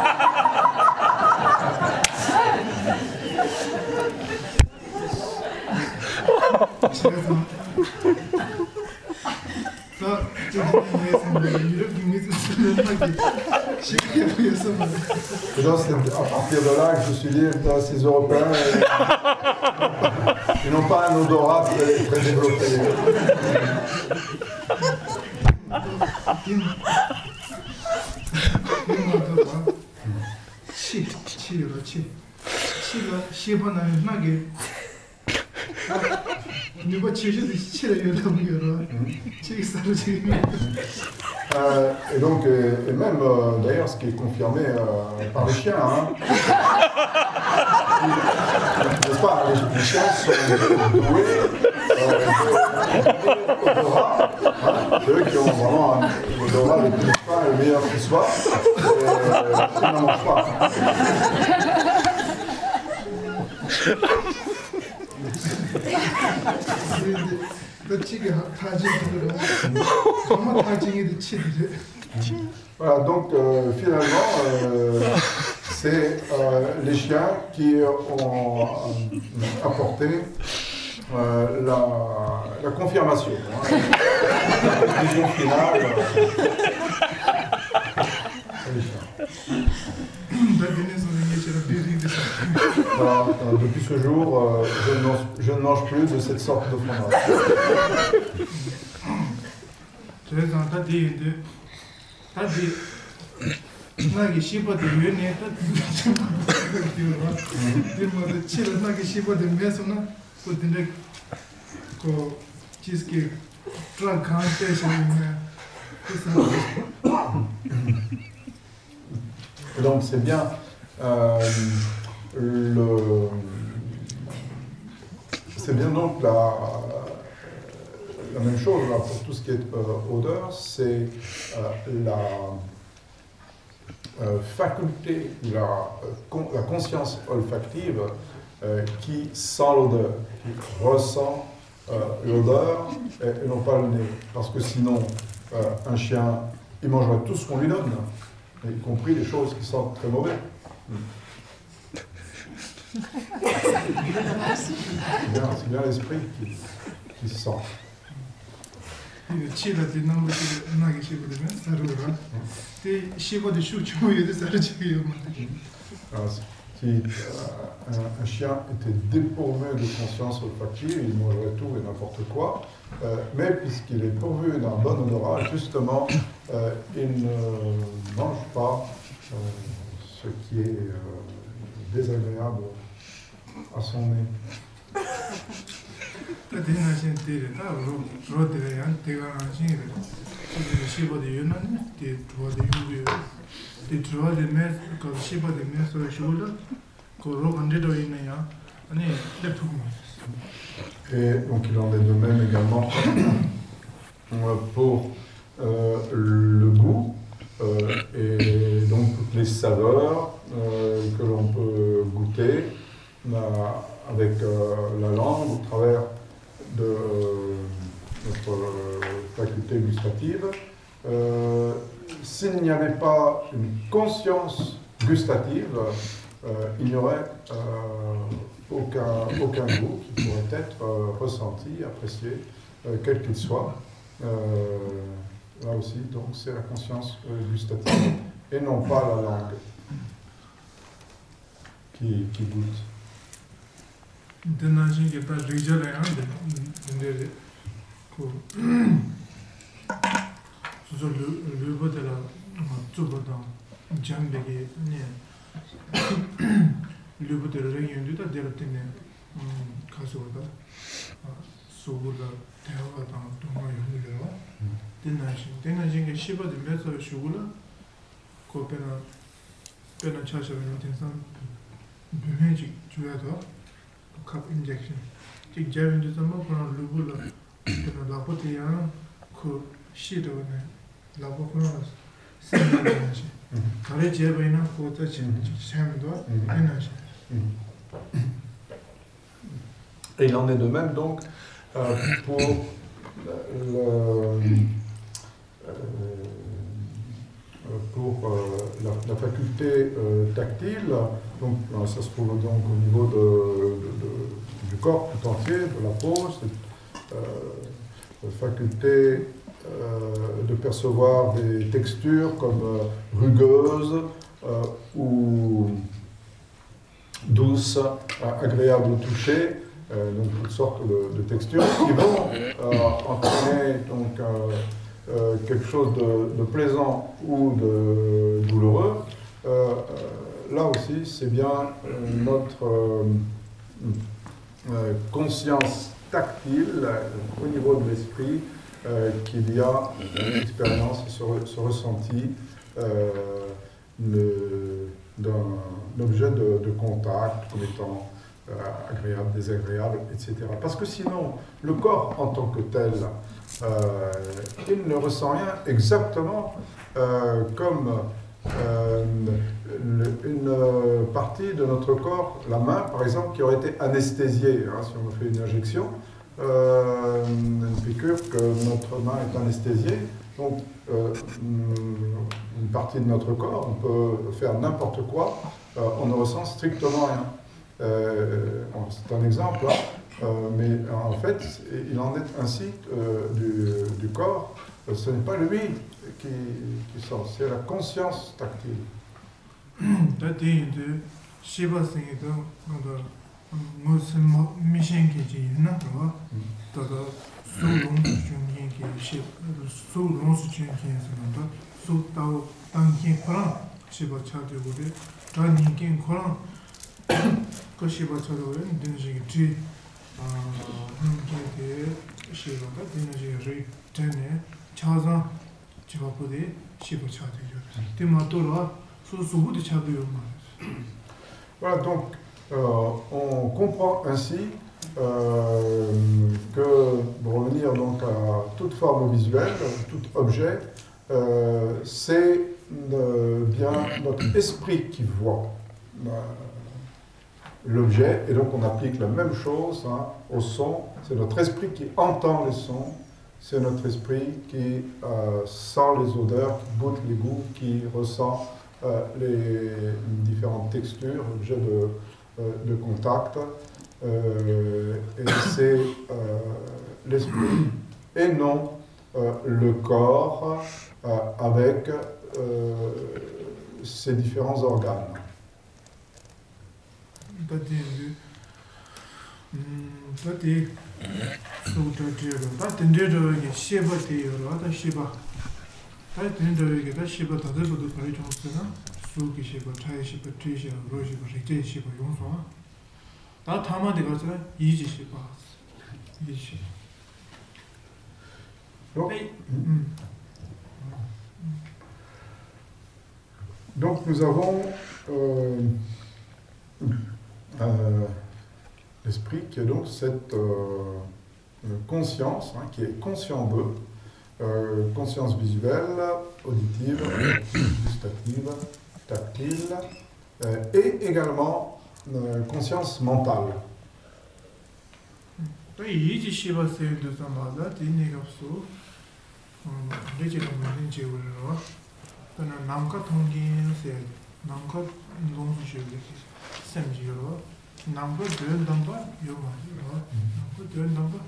Et donc, c'est à partir de là que je me suis dit, ces Européens, ils n'ont pas un odorat très, très développé. Euh, et donc, et, et même, euh, d'ailleurs, ce qui est confirmé euh, par les chiens, hein, n'est-ce pas, les, les chiens sont doués euh, d'odorat, hein, c'est eux qui ont vraiment un odorat le plus fin et le meilleur qui soit, et ils n'en mangent pas. Voilà, donc euh, finalement, euh, c'est euh, les chiens qui ont euh, apporté euh, la, la confirmation, hein, la conclusion finale. Les chiens. Voilà, euh, depuis ce jour, euh, je, ne mange, je ne mange plus de cette sorte de fromage.
근데 그 cheesecake drug connotation
donc c'est bien euh, le c'est bien donc la la même chose là, pour tout ce qui est euh, odeur, c'est euh, la euh, faculté, la, euh, con, la conscience olfactive euh, qui sent l'odeur, qui ressent euh, l'odeur et, et non pas le nez. Parce que sinon, euh, un chien, il mangerait tout ce qu'on lui donne, y compris les choses qui sentent très mauvais. Mm. C'est bien, c'est bien l'esprit qui, qui sent.
Si
un chien était dépourvu de conscience olfactive, il mangerait tout et n'importe quoi, euh, mais puisqu'il est pourvu d'un bon odorat, justement, euh, il ne mange pas euh, ce qui est euh, désagréable à son nez. Et donc il en est de même également pour euh, le goût euh, et donc toutes les saveurs euh, que l'on peut goûter euh, avec euh, la langue au travers de euh, notre euh, faculté gustative. Euh, s'il n'y avait pas une conscience gustative, euh, il n'y aurait euh, aucun, aucun goût qui pourrait être euh, ressenti, apprécié, euh, quel qu'il soit. Euh, là aussi, donc, c'est la conscience euh, gustative et non pas la langue qui, qui goûte.
cup injection. Tik javin de sama kono lubula kono lapote yana ko shito ne labo kono sinaji. Kare jeba ina ko ta chen chamdo enaji.
Et il en est de même donc euh, pour le, euh, pour euh, la, la faculté euh, tactile. Donc ça se trouve donc au niveau de, de, de, du corps tout entier, de la peau, cette euh, faculté euh, de percevoir des textures comme euh, rugueuses euh, ou douces, agréables au toucher, euh, donc toutes sortes de, de textures qui vont euh, entraîner donc, euh, euh, quelque chose de, de plaisant ou de douloureux. Euh, Là aussi, c'est bien euh, notre euh, euh, conscience tactile euh, au niveau de l'esprit euh, qu'il y a une expérience, ce, ce ressenti euh, d'un objet de, de contact comme étant euh, agréable, désagréable, et cetera. Parce que sinon, le corps en tant que tel, euh, il ne ressent rien exactement euh, comme Euh, une partie de notre corps, la main par exemple, qui aurait été anesthésiée, hein, si on fait une injection, euh, une piqûre, que notre main est anesthésiée, donc euh, une partie de notre corps, on peut faire n'importe quoi, euh, on ne ressent strictement rien. Euh, c'est un exemple, hein, euh, mais en fait, il en est ainsi euh, du, du corps, ce n'est pas lui qui, qui sent, c'est la conscience tactile.
음 시바가 되는지 전에 차상 집어보되 시부 차대요. 때마도라 수수부도 차대요.
Voilà, donc euh, on comprend ainsi euh, que, pour revenir donc à toute forme visuelle, tout objet, euh, c'est euh, bien notre esprit qui voit euh, l'objet, et donc on applique la même chose hein, au son. C'est notre esprit qui entend les sons, c'est notre esprit qui euh, sent les odeurs, qui goûte les goûts, qui ressent euh, les différentes textures, objets de, euh, de contact. Euh, et c'est euh, l'esprit et non euh, le corps euh, avec euh, ses différents organes.
Tati suta jiro, ta tendero ge sheba te yoro, ta sheba. Ta tendero ge ta sheba ta de budu pari chonsu na, su ki sheba, chai sheba, tri sheba, ro sheba, rikje sheba yonsu na. Ta tama de ga tsara yiji sheba. Yiji sheba.
Donc, donc nous avons euh, euh, l'esprit qui est donc cette euh, conscience, hein, qui est conscient de, euh, conscience visuelle, auditive, gustative, tactile, euh, et également euh, conscience mentale.
Yiji shiba se de samada, ti negapsu, leche no munin che wuro, tana namka tongin se, namka nongsu shebe, semji yoro, namka dön damba yoma yoro, namka dön damba,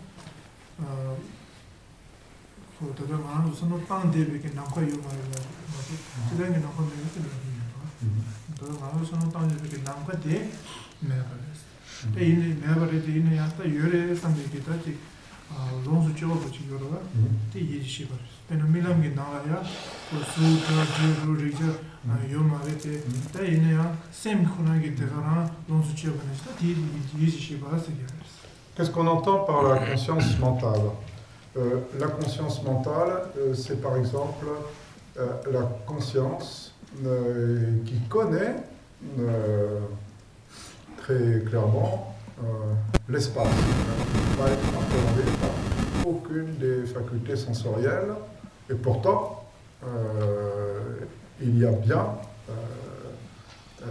so tada manu sono tang debe ke namka yoma yoro, tidangi namka mebe te yoro, tada manu sono tang debe ke namka de meba desu. 때 이내 매버리도 있는 약다 요래 상대기다 지 롱수 쪽으로지 요러가 때 이해시 봐. 때는 밀람게 나와야 그 수저 저르리저 요마베테 때 이내야 셈코나게 되거나 롱수 쪽으로서 디 이해시 봐서
Qu'est-ce qu'on entend par la conscience mentale? euh, La conscience mentale, euh, c'est par exemple euh, la conscience euh, qui connaît euh, très clairement euh, l'espace, qui ne peut pas être appréhendé par aucune des facultés sensorielles, et pourtant euh, il y a bien euh, euh,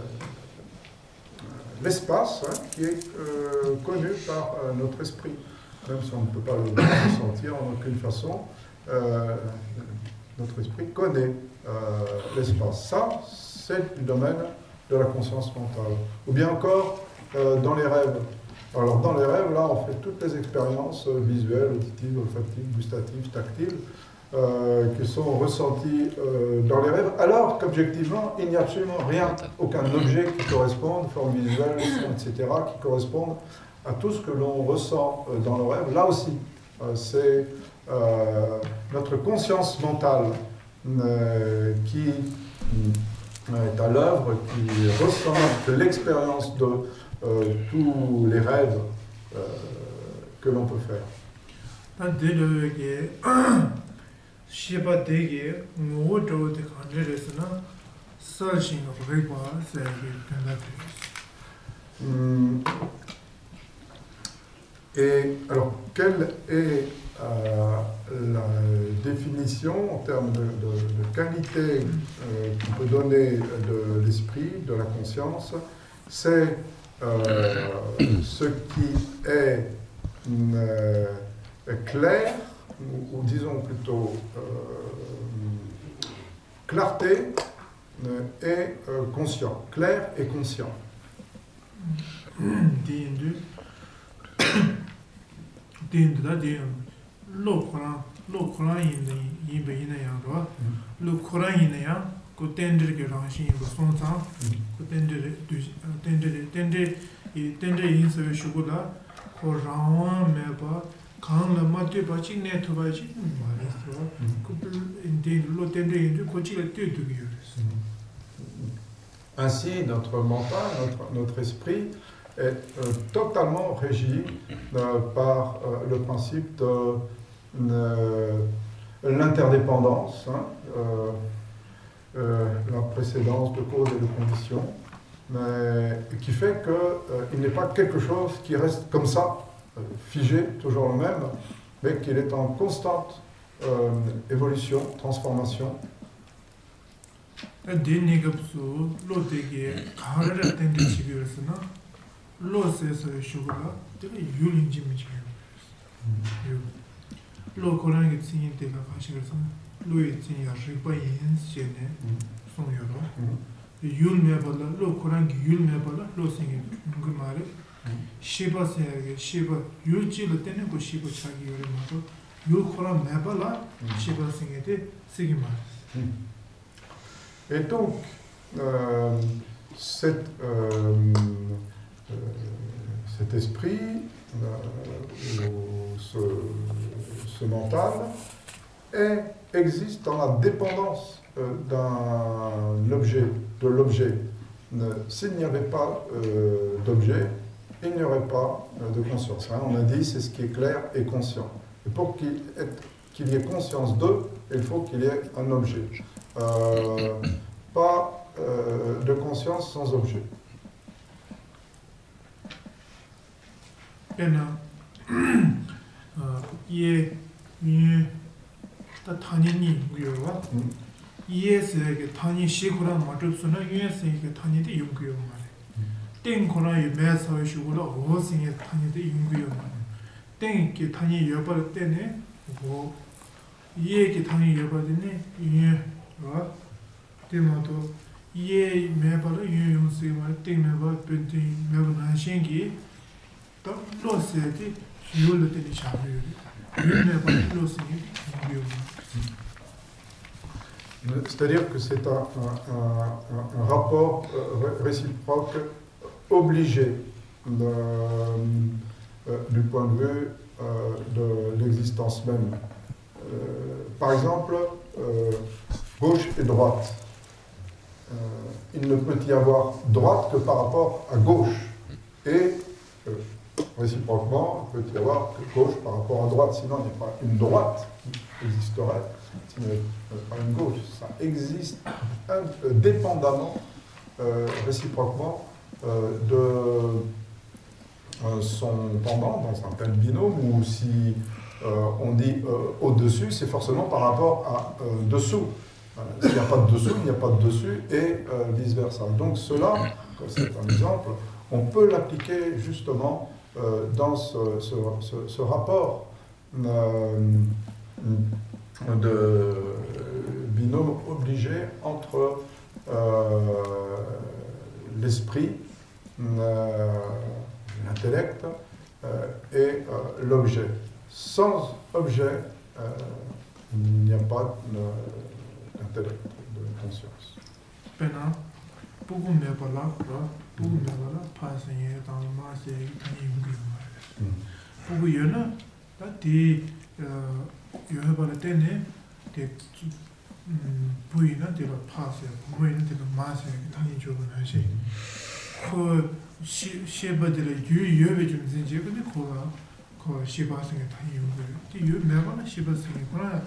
l'espace hein, qui est euh, connu par euh, notre esprit, même si on ne peut pas le ressentir en aucune façon. Euh, notre esprit connaît euh, l'espace. Ça, c'est le domaine de la conscience mentale. Ou bien encore euh, dans les rêves. Alors dans les rêves, là, on fait toutes les expériences euh, visuelles, auditives, olfactives, gustatives, tactiles, euh, qui sont ressenties euh, dans les rêves, alors qu'objectivement, il n'y a absolument rien, aucun objet qui corresponde, forme visuelle, et cetera, qui correspondent à tout ce que l'on ressent euh, dans le rêve. Là aussi, euh, c'est euh, notre conscience mentale euh, qui est à l'œuvre, qui ressent l'expérience de euh, tous les rêves euh, que l'on peut faire. Hum, et alors, quelle est euh, la définition en termes de, de, de qualité euh, qu'on peut donner de l'esprit, de la conscience? C'est euh, ce qui est euh, clair, ou, ou disons plutôt euh, clarté euh, et euh, conscient, clair et conscient.
Lo Koran, lo Koran yin yin be yin yang do. Lo Koran yin yang ko tendre ke rang shin ko song sang, ko tendre du tendre tendre i tendre yin se shu ko la ko rang me ba kan la ma de ba chi ne to ba chi ma le so. Ko de lo tendre yin ko chi le te de
Ainsi, notre mental, notre, notre esprit est euh, totalement régie euh, par euh, le principe de euh, l'interdépendance, hein, euh, euh, la précédence de cause et de condition, mais qui fait qu'il euh, n'est pas quelque chose qui reste comme ça, euh, figé, toujours le même, mais qu'il est en constante euh, évolution, transformation.
Lo Koran ki tsingin te la kashi karsa lo yi tsing ya rikpa yin siye ne song yoro yul me bala lo Koran ki yul me bala lo singin ngu maare shiba siya shiba yul chi lo tenne ko shiba chagi yore mato yul Koran me bala shiba singin te sigi maare.
Et donc euh, cette, euh, euh, cet esprit euh, ce, ce mental est, existe dans la dépendance euh, d'un objet, de l'objet. S'il n'y avait pas euh, d'objet, il n'y aurait pas euh, de conscience. Hein. On a dit c'est ce qui est clair et conscient. Et pour qu'il qu'il y ait conscience d'eux, il faut qu'il y ait un objet. Euh, pas euh, de conscience sans objet.
예, 예, 다 단인이 우여와 이에스에게 단이 시구랑 맞을수는 유에스에게 단이데 용구요 말해. 땡코나 유매사의 시구라 어생의 단이데 용구요 말해. 땡게 단이 여벌 때네 뭐 이에게 단이 여벌이네 유와 때마도 이에 매벌의 유용수의 말에 땡 매벌 벤티 매벌 한신기 또 로스에게 유를 때니 샤브요.
C'est-à-dire que c'est un, un, un, un rapport euh, réciproque obligé de, euh, du point de vue euh, de l'existence même. Euh, par exemple, euh, gauche et droite. Euh, il ne peut y avoir droite que par rapport à gauche. Et euh, réciproquement, il peut y avoir gauche par rapport à droite, sinon il n'y a pas une droite qui existerait, sinon il n'y a pas une gauche. Ça existe euh, dépendamment, euh, réciproquement, euh, de euh, son pendant dans un tel binôme, ou si euh, on dit euh, au-dessus, c'est forcément par rapport à euh, dessous. Euh, S'il n'y a pas de dessous, il n'y a pas de dessus, et euh, vice-versa. Donc cela, c'est un exemple, on peut l'appliquer justement Euh, dans ce, ce, ce, ce rapport euh, de binôme obligé entre euh, l'esprit, euh, l'intellect euh, et euh, l'objet. Sans objet, euh, il n'y a pas d'intellect, de conscience.
Pena, beaucoup de là, beaucoup de là, passer dans le marché, beaucoup de là, là, des, il y a pas de tenue, des, puis là, des passer, puis là, des marché, dans les jours de marché. Que chez pas de la yu yu avec une zingue, que quoi, quoi, chez pas c'est que yu, qui yu, mais voilà, chez pas c'est que quoi.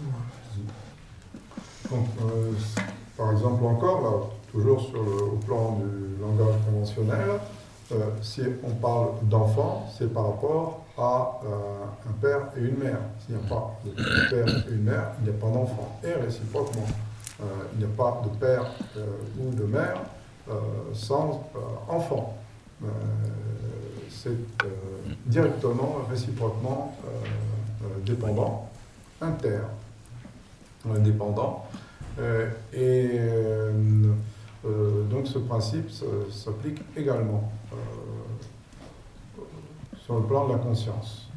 Donc, euh, par exemple encore, là, toujours sur le, au plan du langage conventionnel, euh, si on parle d'enfant, c'est par rapport à euh, un père et une mère. S'il n'y a pas de père et une mère, il n'y a pas d'enfant. Et réciproquement, euh, il n'y a pas de père euh, ou de mère euh, sans euh, enfant. Euh, c'est euh, directement, réciproquement euh, euh, dépendant, inter. Indépendant. Euh, et euh, euh, donc ce principe s'applique également euh, sur le plan de la conscience.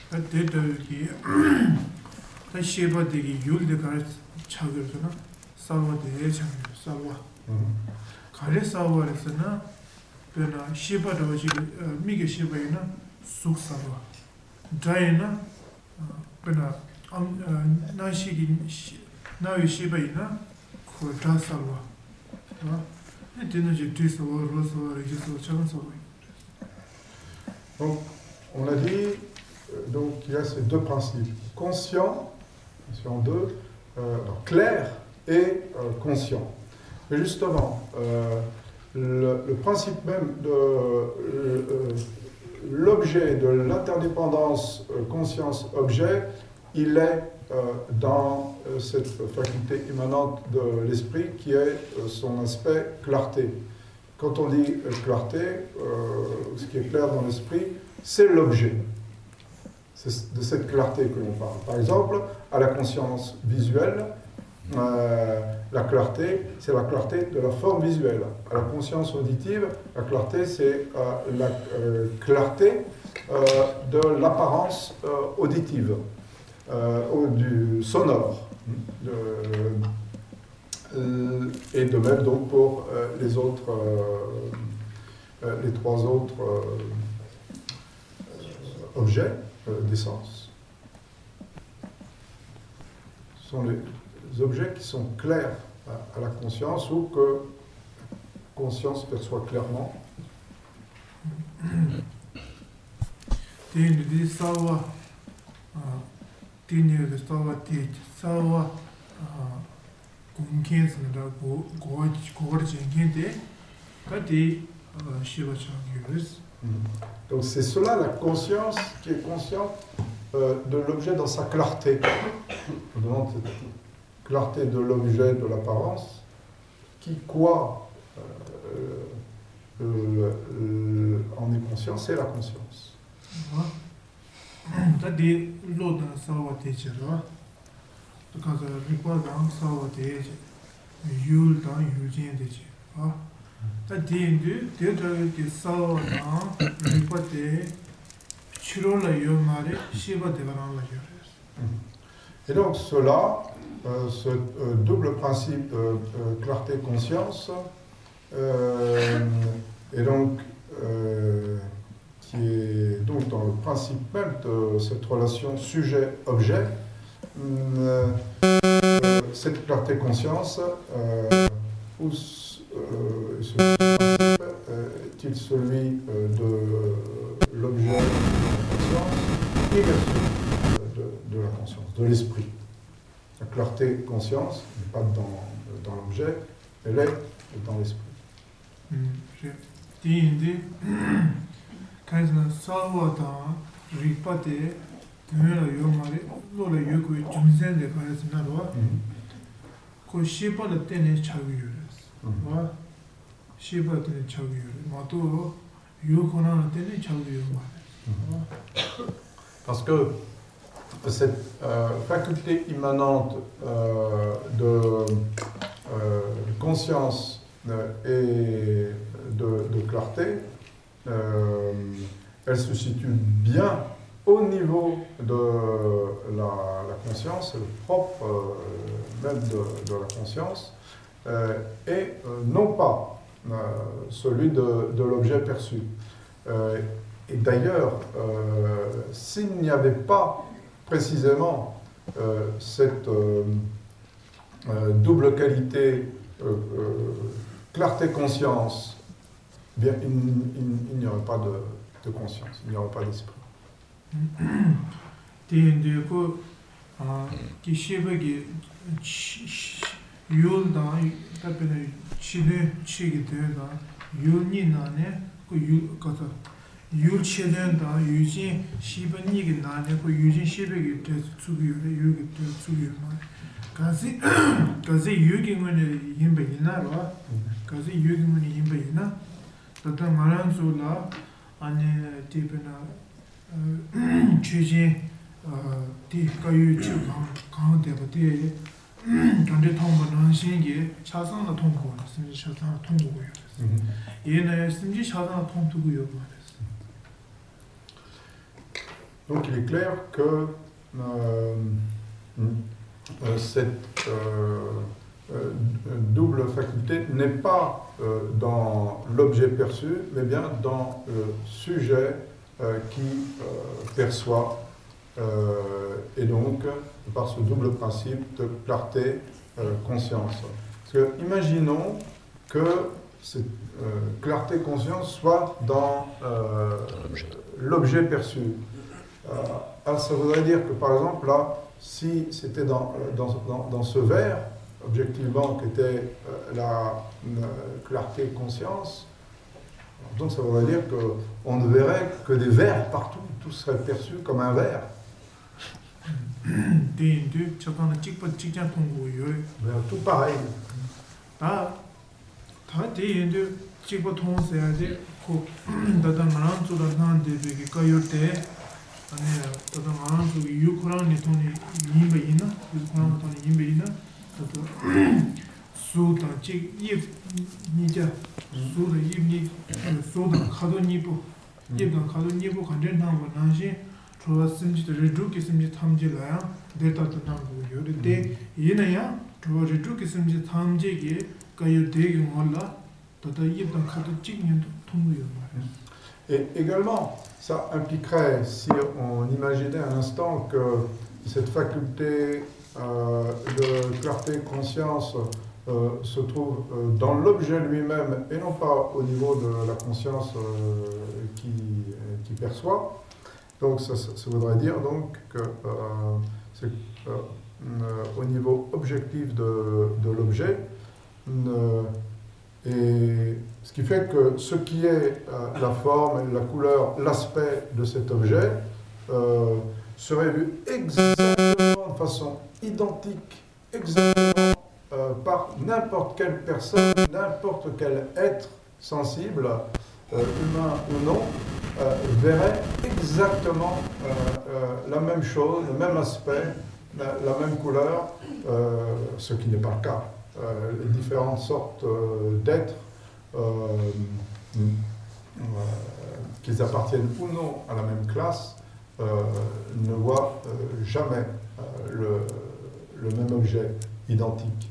나의 시바이나 그 다살와 어? 이제는 이제 뒤서 로서 이제서 저런서
Donc, on a dit euh, donc, qu'il y a ces deux principes, conscient, conscient deux, euh, clair et euh, conscient. Mais justement, euh, le, le principe même de euh, l'objet, de l'interdépendance euh, conscience-objet, il est euh, dans euh, cette faculté immanente de l'esprit qui est euh, son aspect clarté. Quand on dit euh, clarté, euh, ce qui est clair dans l'esprit, c'est l'objet. C'est de cette clarté que l'on parle. Par exemple, à la conscience visuelle, euh, la clarté, c'est la clarté de la forme visuelle. À la conscience auditive, la clarté, c'est euh, la euh, clarté euh, de l'apparence euh, auditive. Euh, du sonore. De, euh, et de même donc pour euh, les autres, euh, euh, les trois autres euh, objets euh, des sens. Ce sont les, les objets qui sont clairs à, à la conscience ou que la conscience perçoit clairement.
Tini de sawa te sawa gungken sanda go go go jengken de kati shiva changirus.
Donc c'est cela la conscience qui est consciente euh, de l'objet dans sa clarté. On demande cette clarté de l'objet, de l'apparence, qui quoi euh, euh, euh, en est conscient, c'est la conscience.
Tadi loda sawa te chara, because rikwa dang sawa te yul dang yujin te chara. Tadi indu, te travi ki sawa dang rikwa te chirola yu mare shiva devaran la yures.
Et donc cela, euh, ce euh, double principe euh, euh, clarté-conscience, euh, est donc euh, qui est donc dans le principe même de cette relation sujet-objet, euh, cette clarté-conscience, euh, où euh, ce principe euh, est-il celui euh, de l'objet de la conscience et bien sûr de, de la conscience, de l'esprit. La clarté-conscience n'est pas dans, dans l'objet, elle est dans l'esprit.
Kaisna sawa ta rikpa te tumela yo mare lola yo ko jumzen de kaisna ro ko shipa de tene chagu yures wa shipa tene chagu yures ma to yo kona na tene chagu yo mare.
Parce que cette euh, faculté immanente euh, de euh, conscience euh, et de, de clarté, Euh, elle se situe bien au niveau de la, la conscience, le propre euh, même de, de la conscience, euh, et euh, non pas euh, celui de, de l'objet perçu. Euh, et d'ailleurs, euh, s'il n'y avait pas précisément euh, cette euh, euh, double qualité, euh, euh, clarté-conscience, bien, il, il, il n'y aurait pas de, de conscience, il n'y aurait pas d'esprit.
Tata Maranzula, Anne Tipena, Chiji, Ti Kayu Chukam, Kang Debate, Tante Tomba Nanshingi, Chasana Tongo, Sinji Chasana Tongo. Yena Sinji Chasana Tongo.
Donc il est clair que euh, euh, cette euh, euh, double faculté n'est pas euh, dans l'objet perçu, mais bien dans le sujet euh, qui euh, perçoit, euh, et donc par ce double principe de clarté, euh, conscience. Parce que imaginons que cette euh, clarté conscience soit dans, euh, l'objet perçu. Euh, alors ça voudrait dire que par exemple là, si c'était dans, dans, dans, dans ce verre, objectivement, qui était euh, la, la clarté conscience, donc ça voudrait dire qu'on ne verrait que des verres partout, tout serait perçu comme un verre. Tout pareil.
Ah, chico tonse ade ko dada maran to da nan de be ka yote ane dada maran to yu koran ni to ni yimbe ina yu koran to ni yimbe ina to su ta chi yif ni ja su da yif ni su da khado ni bu yif da khado ni bu kan den nam na shi to sim ji de ru ki sim ji tham ji la ya de ta to nam bu yo de yina ya to ru ki sim ji tham ji ge ka yo de ge molla.
Et également, ça impliquerait, si on imaginait un instant que cette faculté euh, de clarté conscience euh, se trouve euh, dans l'objet lui-même et non pas au niveau de la conscience euh, qui, qui perçoit. Donc ça, ça, ça voudrait dire donc que euh, c'est, euh, euh, au niveau objectif de, de l'objet, euh, et ce qui fait que ce qui est euh, la forme, la couleur, l'aspect de cet objet euh, serait vu exactement de façon identique, exactement euh, par n'importe quelle personne, n'importe quel être sensible, euh, humain ou non, euh, verrait exactement euh, euh, la même chose, le même aspect, la, la même couleur, euh, ce qui n'est pas le cas. Euh, les différentes sortes euh, d'êtres, euh, euh, qu'ils appartiennent ou non à la même classe, euh, ne voient euh, jamais euh, le, le même objet identique.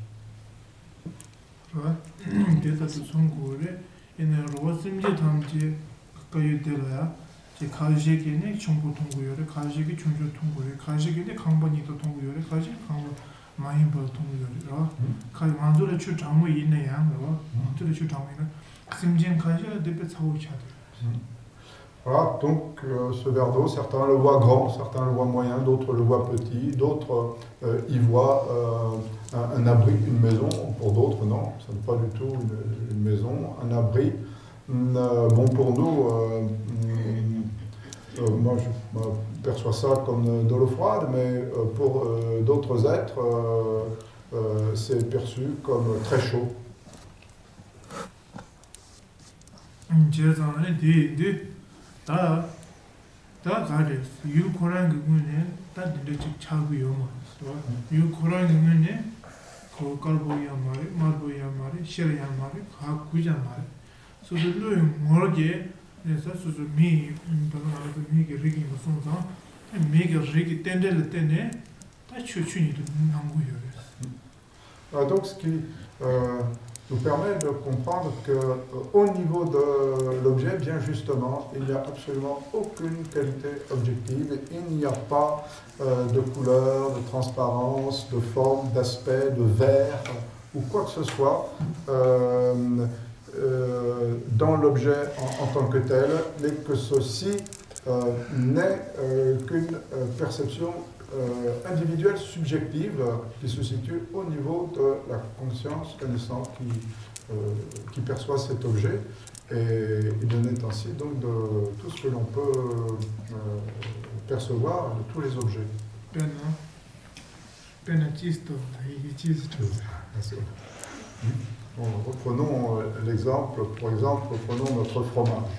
Voilà, donc euh, ce verre d'eau, certains le voient grand, certains le voient moyen, d'autres le voient petit, d'autres euh, y voient euh, un, un abri, une maison, pour d'autres non, ce n'est pas du tout une, une maison, un abri. Euh, bon, pour nous, euh, euh, moi je euh, perçois ça comme de l'eau froide, mais euh, pour euh, d'autres êtres, euh, euh, c'est perçu comme très chaud. Donc ce qui euh, nous permet de comprendre qu'au euh, niveau de l'objet, bien justement, il n'y a absolument aucune qualité objective, il n'y a pas euh, de couleur, de transparence, de forme, d'aspect, de verre ou quoi que ce soit euh, euh, dans l'objet en, en tant que tel, mais que ceci euh, n'est euh, qu'une euh, perception Euh, individuelle, subjective, qui se situe au niveau de la conscience connaissante qui, euh, qui perçoit cet objet, et il en est ainsi donc de tout ce que l'on peut euh, percevoir de tous les objets. Bon, reprenons l'exemple, par exemple, reprenons notre fromage.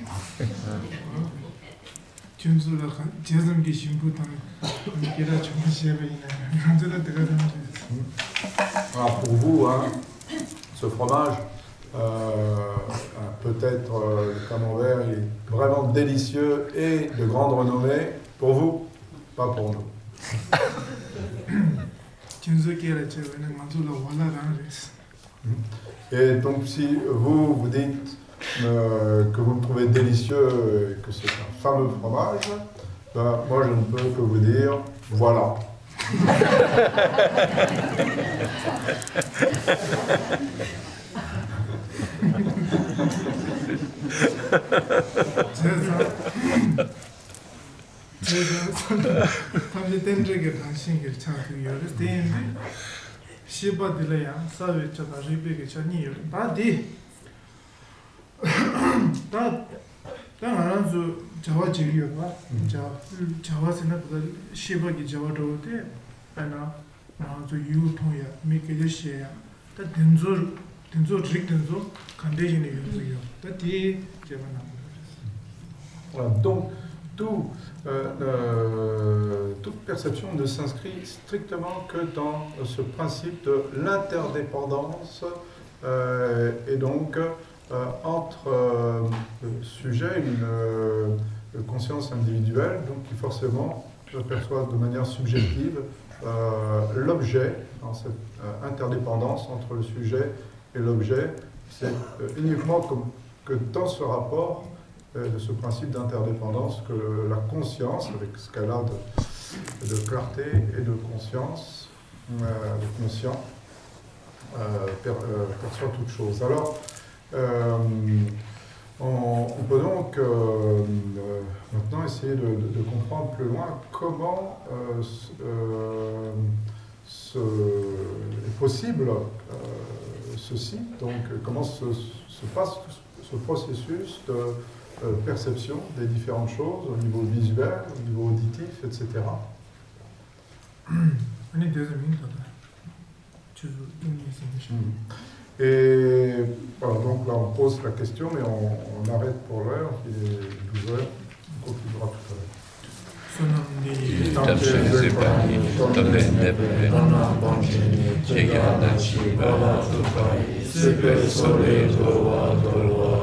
Alors pour vous, hein, ce fromage, euh, peut-être euh, le camembert, il est vraiment délicieux et de grande renommée. Pour vous, pas pour nous. Et donc si vous vous dites euh, que vous me trouvez délicieux et que c'est un fameux fromage, ben, moi je ne peux que vous dire, voilà.
그래서 탐지 땡저게 당신이 차도 요르스 데인데 시바들이야 사회 저다 리베게 전이요 다디 다 당한주 자와 지리요가 자 자와스나 그 시바기 자와도데 아나 나저 유통이야 미케제시야 다 된조 된조 트릭 된조 컨디션이 유지요 다디 제만나
Voilà, donc tout, euh, euh, toute perception ne s'inscrit strictement que dans ce principe de l'interdépendance euh, et donc euh, entre euh, le sujet et une euh, conscience individuelle, donc qui forcément perçoit de manière subjective euh, l'objet dans cette euh, interdépendance entre le sujet et l'objet. C'est euh, uniquement comme, que dans ce rapport de ce principe d'interdépendance que la conscience, avec ce qu'elle a de, de clarté et de conscience, euh, de conscient, euh, per, euh, perçoit toute chose. Alors, euh, on, on peut donc euh, maintenant essayer de, de, de comprendre plus loin comment euh, euh, ce, est possible euh, ceci, donc comment se, se passe ce processus de Euh, perception des différentes choses au niveau visuel, au niveau auditif, et cetera. Et voilà, donc là on pose la question, mais on, on arrête pour l'heure, il est douze heures, on continuera tout à l'heure.
Sole, sole,